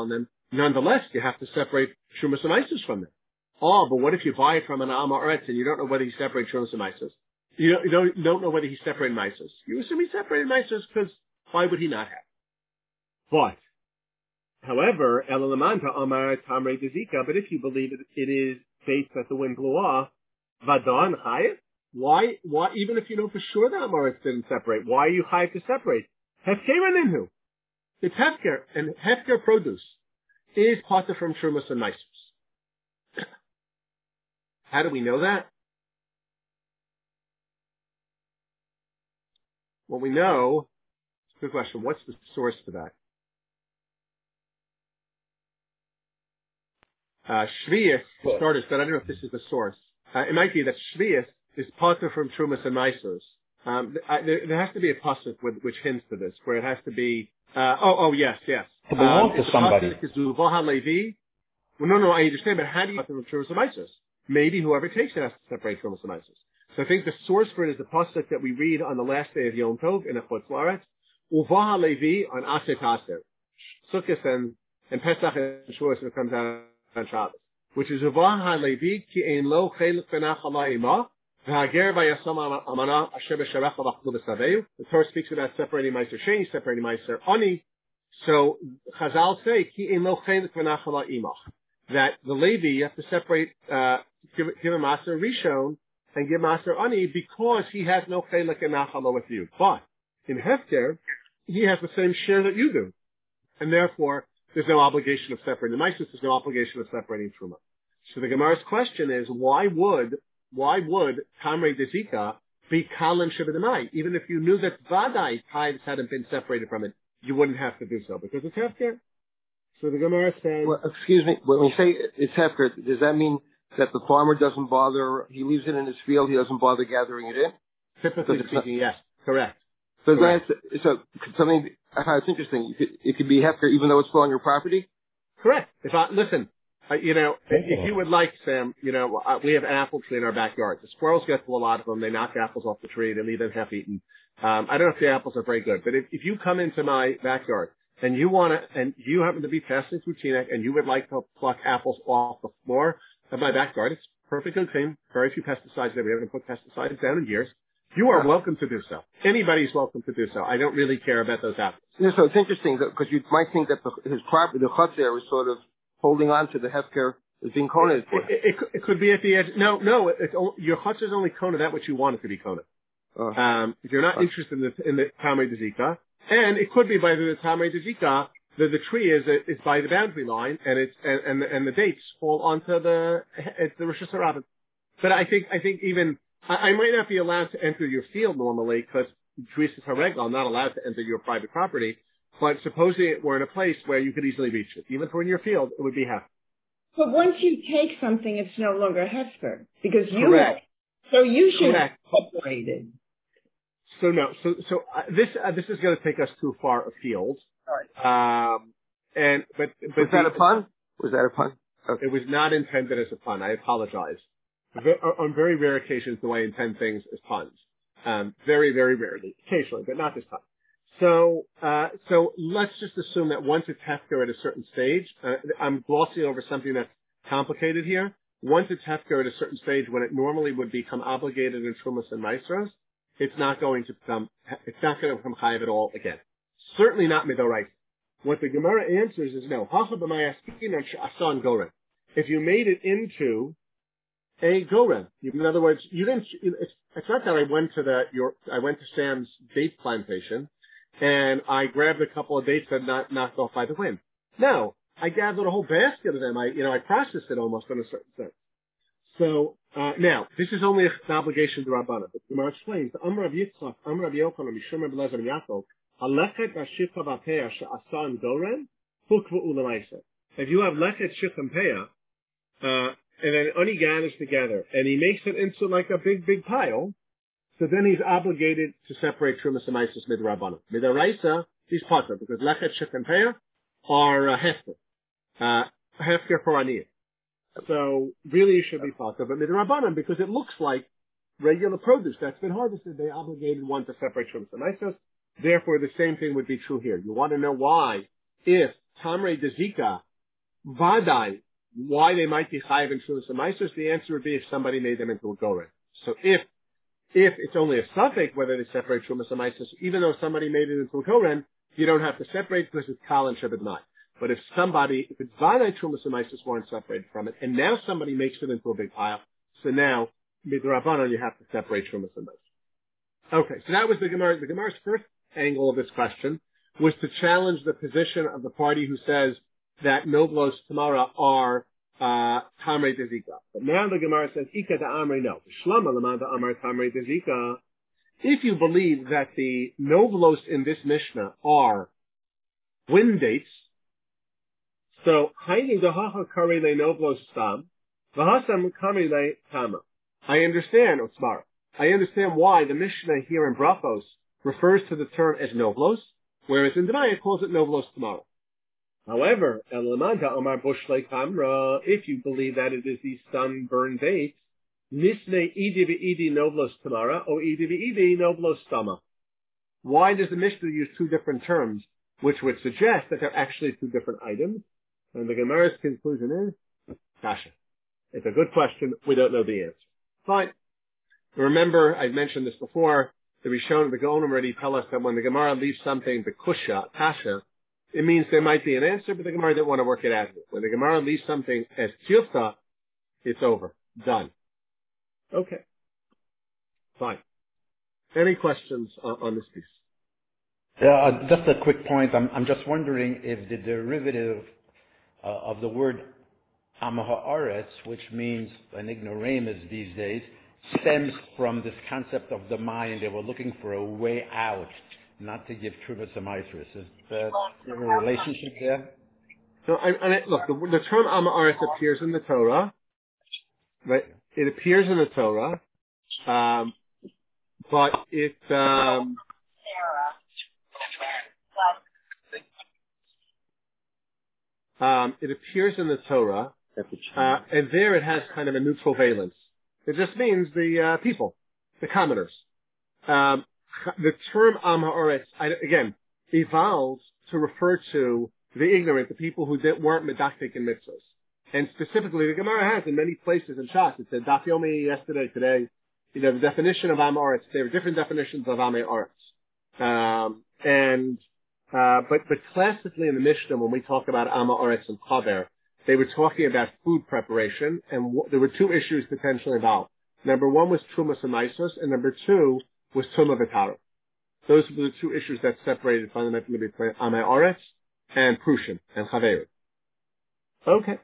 Nonetheless, you have to separate Trumas and Isis from it. Oh, but what if you buy it from an Am Haaretz and you don't know whether he separated Trumas and Isis? You don't, you don't, you don't know whether he separated Isis. You assume he separated Isis because why would he not have? But, however, Elalamanta Amar Tamre Dezika, but if you believe it, it is based that the wind blew off, Vadon Chayev, why, why, even if you know for sure that Amoritz didn't separate, why are you Chayev to separate? Hefker Ninhu. It's Hefker, and Hefker produce is Potter from Trumas and Isis. How do we know that? Well, we know, it's a good question, what's the source for that? Uh, Shvius, for starters, but I don't know if this is the source. Uh, it might be that Shvius is Potter from Trumas and Isis. Um, I, there, there has to be a pasuk which hints to this, where it has to be, uh, oh, oh, yes, yes. To belong um, to somebody. Well, no, no, I understand, but how do you Potter from Trumas and Isis? Maybe whoever takes it has to separate Trumas and Isis. So I think the source for it is the pasuk that we read on the last day of Yom Tov in a Chutz La'aretz. Uvaha Levi on Aser Taser. Sukkot and, and Pesach and Shavuos it comes out on Shabbos. Which is Uvaha Levi ki ein lo chelik benach ala imah v'hager v'yasam amana asher b'sharecha v'achlu b'saveyu. The Torah speaks about separating Meiser Sheni, separating Meiser Ani. So Chazal say ki ein lo chelik benach ala imah. That the Levi, you have to separate, uh, give, give him Maser Rishon and give Maser Ani because he has no chelik and nachala with you. But in Hefker, he has the same share that you do. And therefore, there's no obligation of separating the Meisus, there's no obligation of separating Truma. So the Gemara's question is, why would, why would Tamre Dezika be Kalim Shebedamai? Even if you knew that Vadai tithes hadn't been separated from it, you wouldn't have to do so because it's Hefker. So the Gemara says... Well, excuse me, when you say it's Hefker, does that mean that the farmer doesn't bother, he leaves it in his field, he doesn't bother gathering it in? Typically speaking, yes, correct. So correct. that's, so something, how it's interesting, it could, it could be Hefker even though it's still on your property? Correct. If I, listen, uh, you know, if, if you would like, Sam, you know, uh, we have an apple tree in our backyard. The squirrels get to a lot of them, they knock apples off the tree, they leave them half-eaten. Um, I don't know if the apples are very good, but if, if you come into my backyard, and you want to, and you happen to be passing through Teaneck, and you would like to pluck apples off the floor of my backyard, it's perfectly clean, very few pesticides there. We haven't put pesticides down in years. You are welcome to do so. Anybody's welcome to do so. I don't really care about those apples. Yeah, so it's interesting because you might think that the, his property, the chutz there, is sort of holding on to the hefker as being koned for. It, it, it, it could be at the edge. No, no, it, it, your chutz is only koned that which you want it to be koned. Uh, um, if you're not uh, interested in the, in the Tamre Dezika, and it could be by the Tamre Dezika, the, the tree is is by the boundary line, and it's and and, and the dates fall onto the it's the Rosh Hashanah. But I think I think even I, I might not be allowed to enter your field normally because trees is haregel. I'm not allowed to enter your private property. But supposing it were in a place where you could easily reach it, even if we're in your field, it would be hefker. But once you take something, it's no longer hefker because you Correct. Have, so you should Correct. separate it. So no, so so uh, this uh, this is going to take us too far afield. Right. Um, and but but was that the, a pun? Was that a pun? Okay. It was not intended as a pun. I apologize. On very rare occasions, do I intend things as puns. Um, very very rarely, occasionally, but not this time. So uh, so let's just assume that once it's hefker at a certain stage, uh, I'm glossing over something that's complicated here. Once it's hefker at a certain stage, when it normally would become obligated in Trumas and Maasros, it's not going to become, it's not going to become chayiv at all again. Certainly not midoraisa. What the Gemara answers is no. If you made it into a goren, in other words, you didn't. It's, it's not that I went to the your. I went to Sam's date plantation, and I grabbed a couple of dates that not knocked off by the wind. No, I gathered a whole basket of them. I, you know, I processed it almost in a certain sense. So, uh, now, this is only an obligation to Rabbana. But the Gemara explains, Amr Rav Yitzchak, Amr Rav Yochanan, Mishum Rav Elazar Yaakov, Halechet Ashikha Bapea She'asan Goren, Hukvu Ulamaisa. If you have Lechet Shichem Peah, uh, and then Oni gathers together, and he makes it into like a big, big pile, so then he's obligated to separate Trumas and Maisus Mid Rabbana. Midaraisa, he's Potter, because Lechet Shichem Peah are uh, Hefker. Uh, Hefker for Aniyah. So really you should be Potter, but Midrabanan, because it looks like regular produce that's been harvested, they obligated one to separate Trumas and Maisus. Therefore, the same thing would be true here. You want to know why, if Tamre Dezika Vadai, why they might be chayiv in Trumas and Maisos, the answer would be if somebody made them into a goren. So if if it's only a suffix whether they separate Trumas and Maisos, even though somebody made it into a goren, you don't have to separate because it's kal and shabbat not. But if somebody, if it's Vadai Trumas and Maisos weren't separated from it, and now somebody makes it into a big pile, so now midrabanan you have to separate Trumas and Maisos. Okay, so that was the Gemara. The Gemara's first angle of this question was to challenge the position of the party who says that Novlos Tamara are uh Tamrei Dezika. But now the Gemara says, Ika da Amrei no. Shlama Lamanda Amar Tamrei Dezika. If you believe that the Novlos in this Mishnah are wind dates, so Haini Dahaha Kare Le Novlos Stam, Vahasam Kare Le Tama. I understand, Otzmara. I understand why the Mishnah here in Brachos refers to the term as Novlos, whereas in Demaya it calls it Novlos Tamara. However, Elamanta Omar Bushlei Kamra, if you believe that it is these sunburned dates, Misne Idi Idi Novlos Tamara, or Idi Idi Novlos Tama. Why does the Mishnah use two different terms, which would suggest that they're actually two different items? And the Gemara's conclusion is, Kasha. It's a good question. We don't know the answer. Fine. Remember, I mentioned this before, the Rishon, the Gaonim already tell us that when the Gemara leaves something, the Kusha, Kasha, it means there might be an answer, but the Gemara didn't want to work it out. When the Gemara leaves something as Tiyufta, it's over. Done. Okay. Fine. Any questions on, on this piece? Yeah, uh, just a quick point. I'm, I'm just wondering if the derivative uh, of the word Am Haaretz, which means an ignoramus these days, stems from this concept of the mind. They were looking for a way out, not to give Trumas and Maasros. Is there a relationship there? No, I, I mean, look, the, the term Am Haaretz appears in the Torah, right? It appears in the Torah, um, but it, um, um, it appears in the Torah, uh, and there it has kind of a neutral valence. It just means the uh, people, the commoners. Um, the term Am Haaretz, again, evolves to refer to the ignorant, the people who did, weren't medactic in mitzvahs. And specifically, the Gemara has in many places in Shas, it said Daf Yomi yesterday, today, you know, the definition of Am Haaretz, there are different definitions of Am Haaretz. Um, and, uh, but, but classically in the Mishnah, when we talk about Am Haaretz and Chaber, they were talking about food preparation, and w- there were two issues potentially involved. Number one was Trumas and Maisos, and number two was Tumah V'Tara. Those were the two issues that separated fundamentally between Am Haaretz and Prushim and Chaverim. Okay.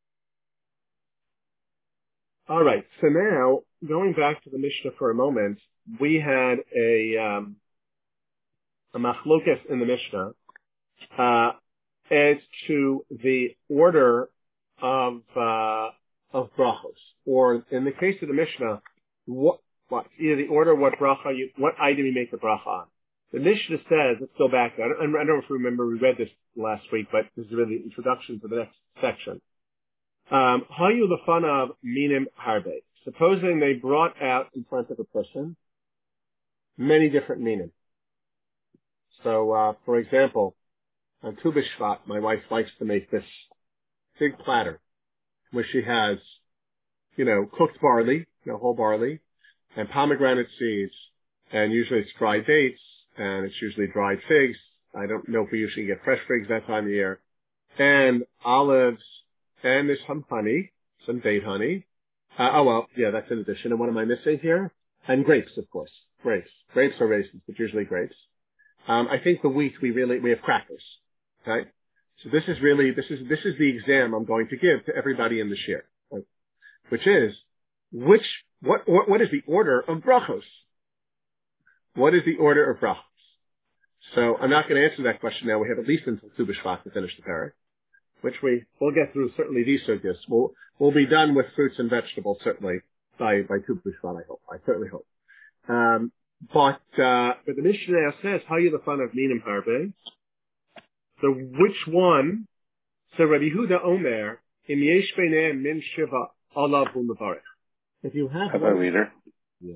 All right. So now, going back to the Mishnah for a moment, we had a um, a machlokes in the Mishnah uh, as to the order of uh, of brachos, or in the case of the Mishnah, what what either the order what bracha you, what item you make the bracha on. The Mishnah says, let's go back. I don't, I don't know if you remember, we read this last week, but this is really the introduction to the next section. Um, Hayu lefanav minim harbe. Supposing they brought out in front of a person many different minim. So, uh, for example, on Tu B'Shvat, my wife likes to make this big platter where she has, you know, cooked barley, you know, whole barley, and pomegranate seeds, and usually it's dried dates, and it's usually dried figs. I don't know if we usually get fresh figs that time of year, and olives, and there's some honey, some date honey. Uh, oh well, yeah, that's in addition. And what am I missing here? And grapes, of course. Grapes. Grapes or raisins, but usually grapes. Um, I think the wheat we really, we have crackers. Okay? So this is really, this is, this is the exam I'm going to give to everybody in the shir. Right? Which is, which, what, what, what is the order of brachos? What is the order of brachos? So I'm not going to answer that question now. We have at least until Tu B'Shvat to finish the parak, which we will get through certainly these sugyas. We'll, we'll be done with fruits and vegetables certainly by, by Tu B'Shvat, I hope. I certainly hope. Um, but, uh, but the Mishnah says, how you the fun of minim harbe? So which one? So Rabbi Yehuda Omer, in yesh beinehem min shiva alav hu mevarich. If you have Rabbi Leader. Yes.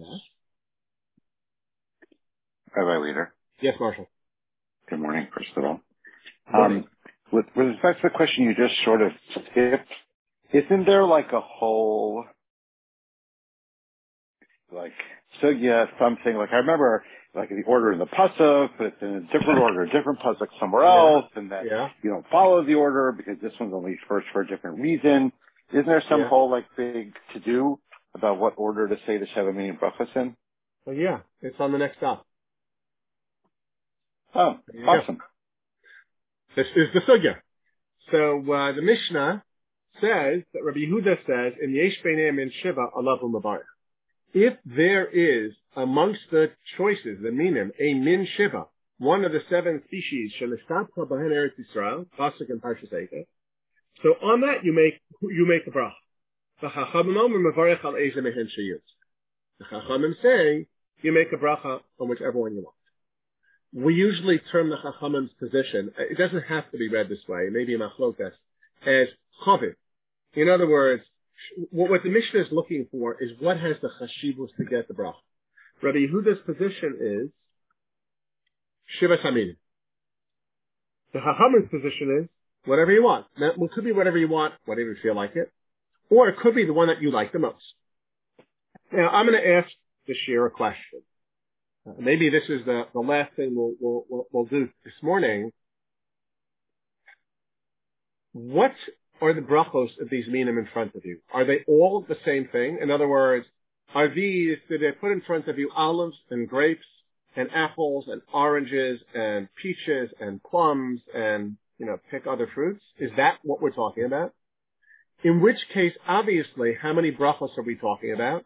Rabbi Leader. Yes, Marshall. Good morning, first of all. Morning. Um, with, with respect to the question you just sort of skipped, isn't there like a whole, like, sugya, something, like I remember, like the order in the pasuk, but it's in a different order, a different pasuk somewhere else, and that yeah. you don't follow the order because this one's only first for a different reason. Isn't there some yeah. whole like big to do about what order to say the Sheva Minim Brachos in? Well, yeah, it's on the next stop. Oh, awesome. This is the sugya. So uh, the Mishnah says that Rabbi Yehuda says in Yesh Beineim in Shiva Alav U'Mavarech. If there is amongst the choices, the minim, a min shiva, one of the seven species, Shelishtat B'Hen Eretz Yisrael, Pasuk and Parshas Eikeh, so on that you make you make a bracha. The Chachamim omer mevarech al eze mehen sheyutz. The Chachamim say you make a bracha on whichever one you want. We usually term the Chachamim's position. It doesn't have to be read this way. Maybe in Machlokas as chaviv. In other words, what the Mishnah is looking for is what has the chashivus to get the bracha. Rabbi Yehuda's position is Shiva Saminim. The Chachamim's position is whatever you want. Now, it could be whatever you want, whatever you feel like it, or it could be the one that you like the most. Now, I'm going to ask the Shir a question. Uh, maybe this is the, the last thing we'll, we'll, we'll, we'll do this morning. What are the brachos of these minim in front of you? Are they all the same thing? In other words, are these, did they put in front of you olives and grapes and apples and oranges and peaches and plums and, you know, pick other fruits? Is that what we're talking about? In which case, obviously, how many brachos are we talking about?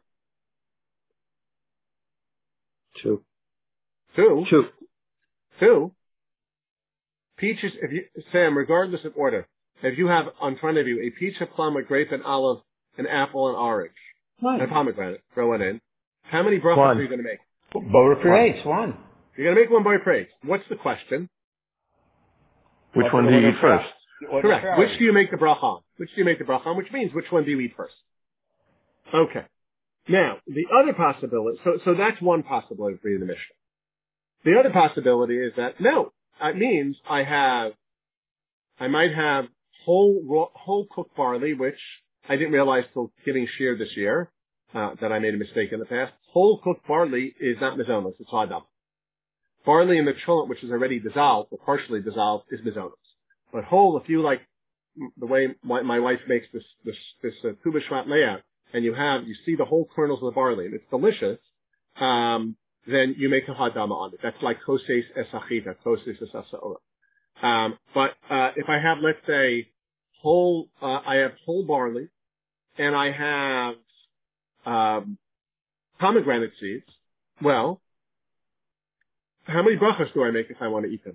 Two. Two? Two. Two? Peaches, if you, Sam, regardless of order, if you have on front of you a peach, a plum, a grape, an olive, an apple, an orange, One. and a pomegranate, throw it in, how many brachos One. are you going to make? Bora Praise, one. You're going to make one by praise. What's the question? Which What's one the do you order eat first? Order Correct. priority. Which do you make the bracha on? Which do you make the bracha on? Which means which one do you eat first? Okay. Now, the other possibility, so, so that's one possibility for you in the Mishnah. The other possibility is that, no, it means I have, I might have whole, raw, whole cooked barley, which I didn't realize till getting sheared this year, uh, that I made a mistake in the past. Whole cooked barley is not mizonos, it's hadam. Barley in the cholent, which is already dissolved, or partially dissolved, is mizonos. But whole, if you like, the way my, my wife makes this, this, this, uh, Tu B'Shvat layout, and you have, you see the whole kernels of the barley, and it's delicious, um, then you make a hadama on it. That's like koses esachita, koses esasaora. Um, but, uh, if I have, let's say, whole, uh, I have whole barley, and I have, um, pomegranate seeds, well, how many brachos do I make if I want to eat them?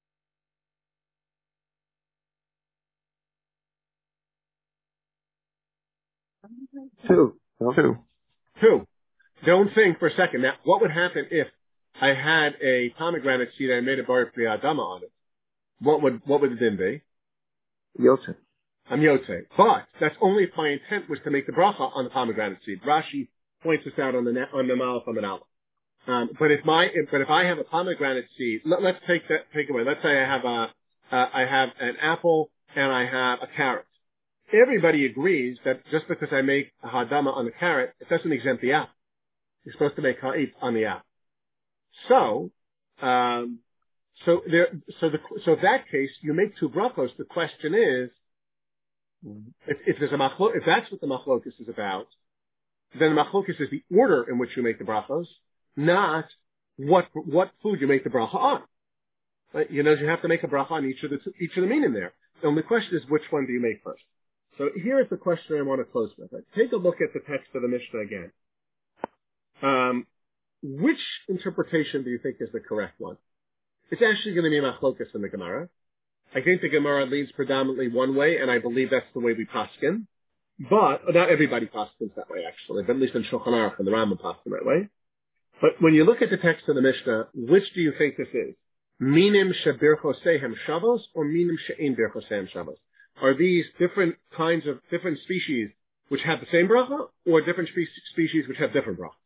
Two. No? Two. Two. Don't think for a second. Now, what would happen if I had a pomegranate seed and I made a bar pri adama on it? What would, what would the din be? Yotze. I'm yotze. But that's only if my intent was to make the bracha on the pomegranate seed. Rashi points this out on the, on the Malach on the Malach. Um, but if my, if, but if I have a pomegranate seed, let, let's take that, take away. Let's say I have a, uh, I have an apple and I have a carrot. Everybody agrees that just because I make a hadama on the carrot, it doesn't exempt the apple. You're supposed to make ha'it on the apple. So, um, so there, so the, so that case, you make two brachos. The question is, if, if there's a machlok, if that's what the machlokus is about, then the machlokus is the order in which you make the brachos, not what, what food you make the bracha on. Right? You know, you have to make a bracha on each of the, each of the meaning there. The only question is which one do you make first? So here is the question I want to close with. Take a look at the text of the Mishnah again. Um, which interpretation do you think is the correct one? It's actually going to be machlokas in the Gemara. I think the Gemara leans predominantly one way, and I believe that's the way we paskin. But not everybody paskins that way, actually. But at least in Shulchan Aruch and the Rambam paskin that way. But when you look at the text of the Mishnah, which do you think this is? Minim shebirchosehem shavos or minim she'ein birchosehem shavos? Are these different kinds of, different species which have the same bracha, or different spe- species which have different brachas?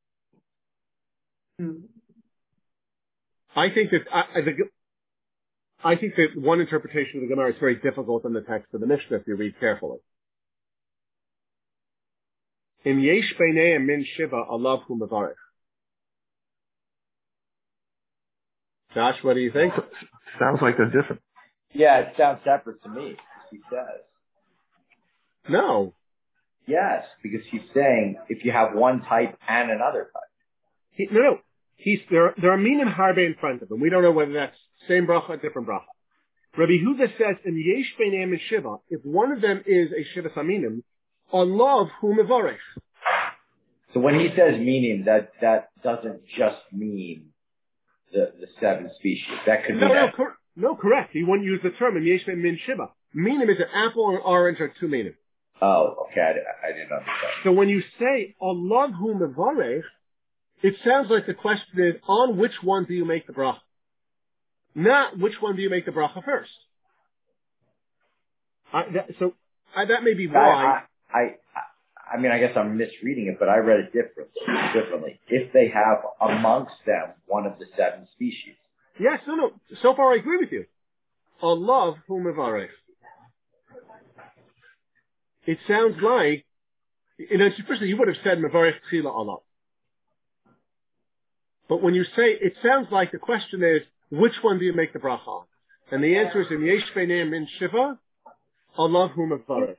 Hmm. I think that, I, I, the, I think that one interpretation of the Gemara is very difficult in the text of the Mishnah if you read carefully. In Yesh Beineim Min Shiva Alav Hu Mevarech. Josh, what do you think? Sounds like they're different. Yeah, it sounds separate to me, he says. No. Yes, because he's saying if you have one type and another type. He, no, no. He's, there, there are minim harbe in front of him. We don't know whether that's same bracha or different bracha. Rabbi Huda says, in Yesh Beineim and Shiva, if one of them is a Shiva Saminim, Alav Hu Mevarech. So when he says minim, that, that doesn't just mean the, the seven species. That could no, mean... No, that. cor- no, correct. He wouldn't use the term in Yesh Beineim Min Shiva. Minim is an apple, an orange, or two minim. Oh, okay, I, I didn't understand. So when you say Alav Hu Mevarech, it sounds like the question is, on which one do you make the bracha? Not which one do you make the bracha first. I, that, so I, that may be why. I, I, I, I mean, I guess I'm misreading it, but I read it different, differently. If they have amongst them one of the seven species. Yes, no, no. So far I agree with you. Alav Hu Mevarech. It sounds like, you know, firstly, you would have said Mevarech Tchila Alav. But when you say, it sounds like the question is, which one do you make the bracha on? And the answer is in Yesh Beineim Min Shiva, Alav Hu Mevarech.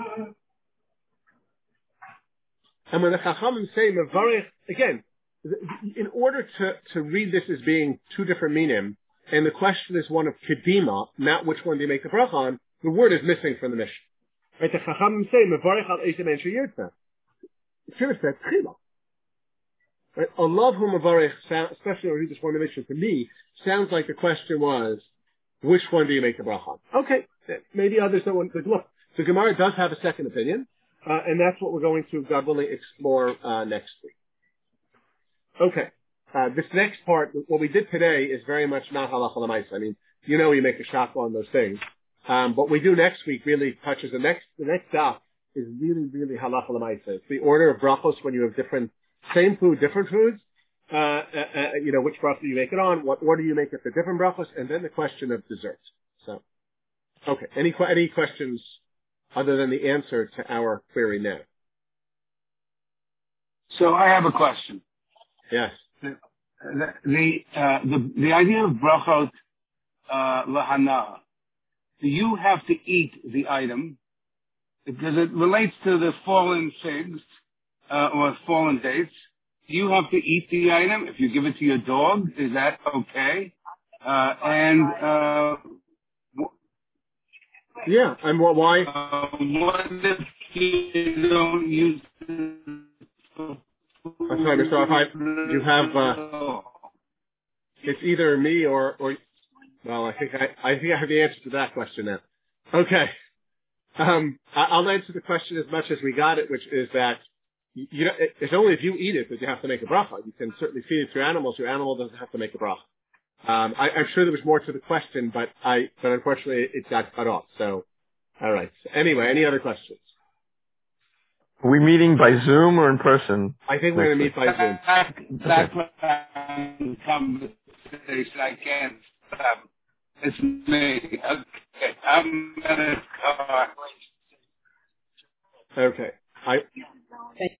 And when the Chachamim say Mevarech, again, in order to, to read this as being two different minim, and the question is one of Kedima, not which one do you make the bracha on, the word is missing from the Mishnah. Right? The Chachamim say Mevarech al Eisem En Sheyirtza. It should have said Tchila. Right? Alav Hu Mevarech, especially when we read this one in the Mishnah, to me, sounds like the question was, which one do you make the bracha on? Okay, maybe others don't want to look. So Gemara does have a second opinion, uh, and that's what we're going to, God willing, explore uh, next week. Okay, uh, this next part, what we did today is very much not halacha l'maisa. I mean, you know, you make a shakla on those things. Um, what we do next week really touches the next, the next daf is really, really halacha l'maisa. It's the order of brachos when you have different, same food, different foods. Uh, uh, uh, you know, which bracha do you make it on? What order do you make it for different brachos? And then the question of desserts. So, okay. Any, any questions other than the answer to our query now? So I have a question. Yes. The, the, uh, the, the idea of brachot, uh, lahana, do you have to eat the item? Because it relates to the fallen figs, uh, or fallen dates. Do you have to eat the item? If you give it to your dog, is that okay? Uh, and, uh, yeah, and what, why? Uh, what if you don't use the... I'm sorry, Mister Arpai, you have, uh, it's either me or, or, well, I think I, I think I have the answer to that question now. Okay. Um, I'll answer the question as much as we got it, which is that you know, it's only if you eat it that you have to make a bracha. You can certainly feed it to your animals. Your animal doesn't have to make a bracha. Um, I, I'm sure there was more to the question, but I, but unfortunately it got cut off. So, all right. So anyway, any other questions? Are we meeting by Zoom or in person? I think we're going to meet by Zoom. That's what I'm conversation. I can't stop. It's me. Okay. I'm in a car. Okay. I,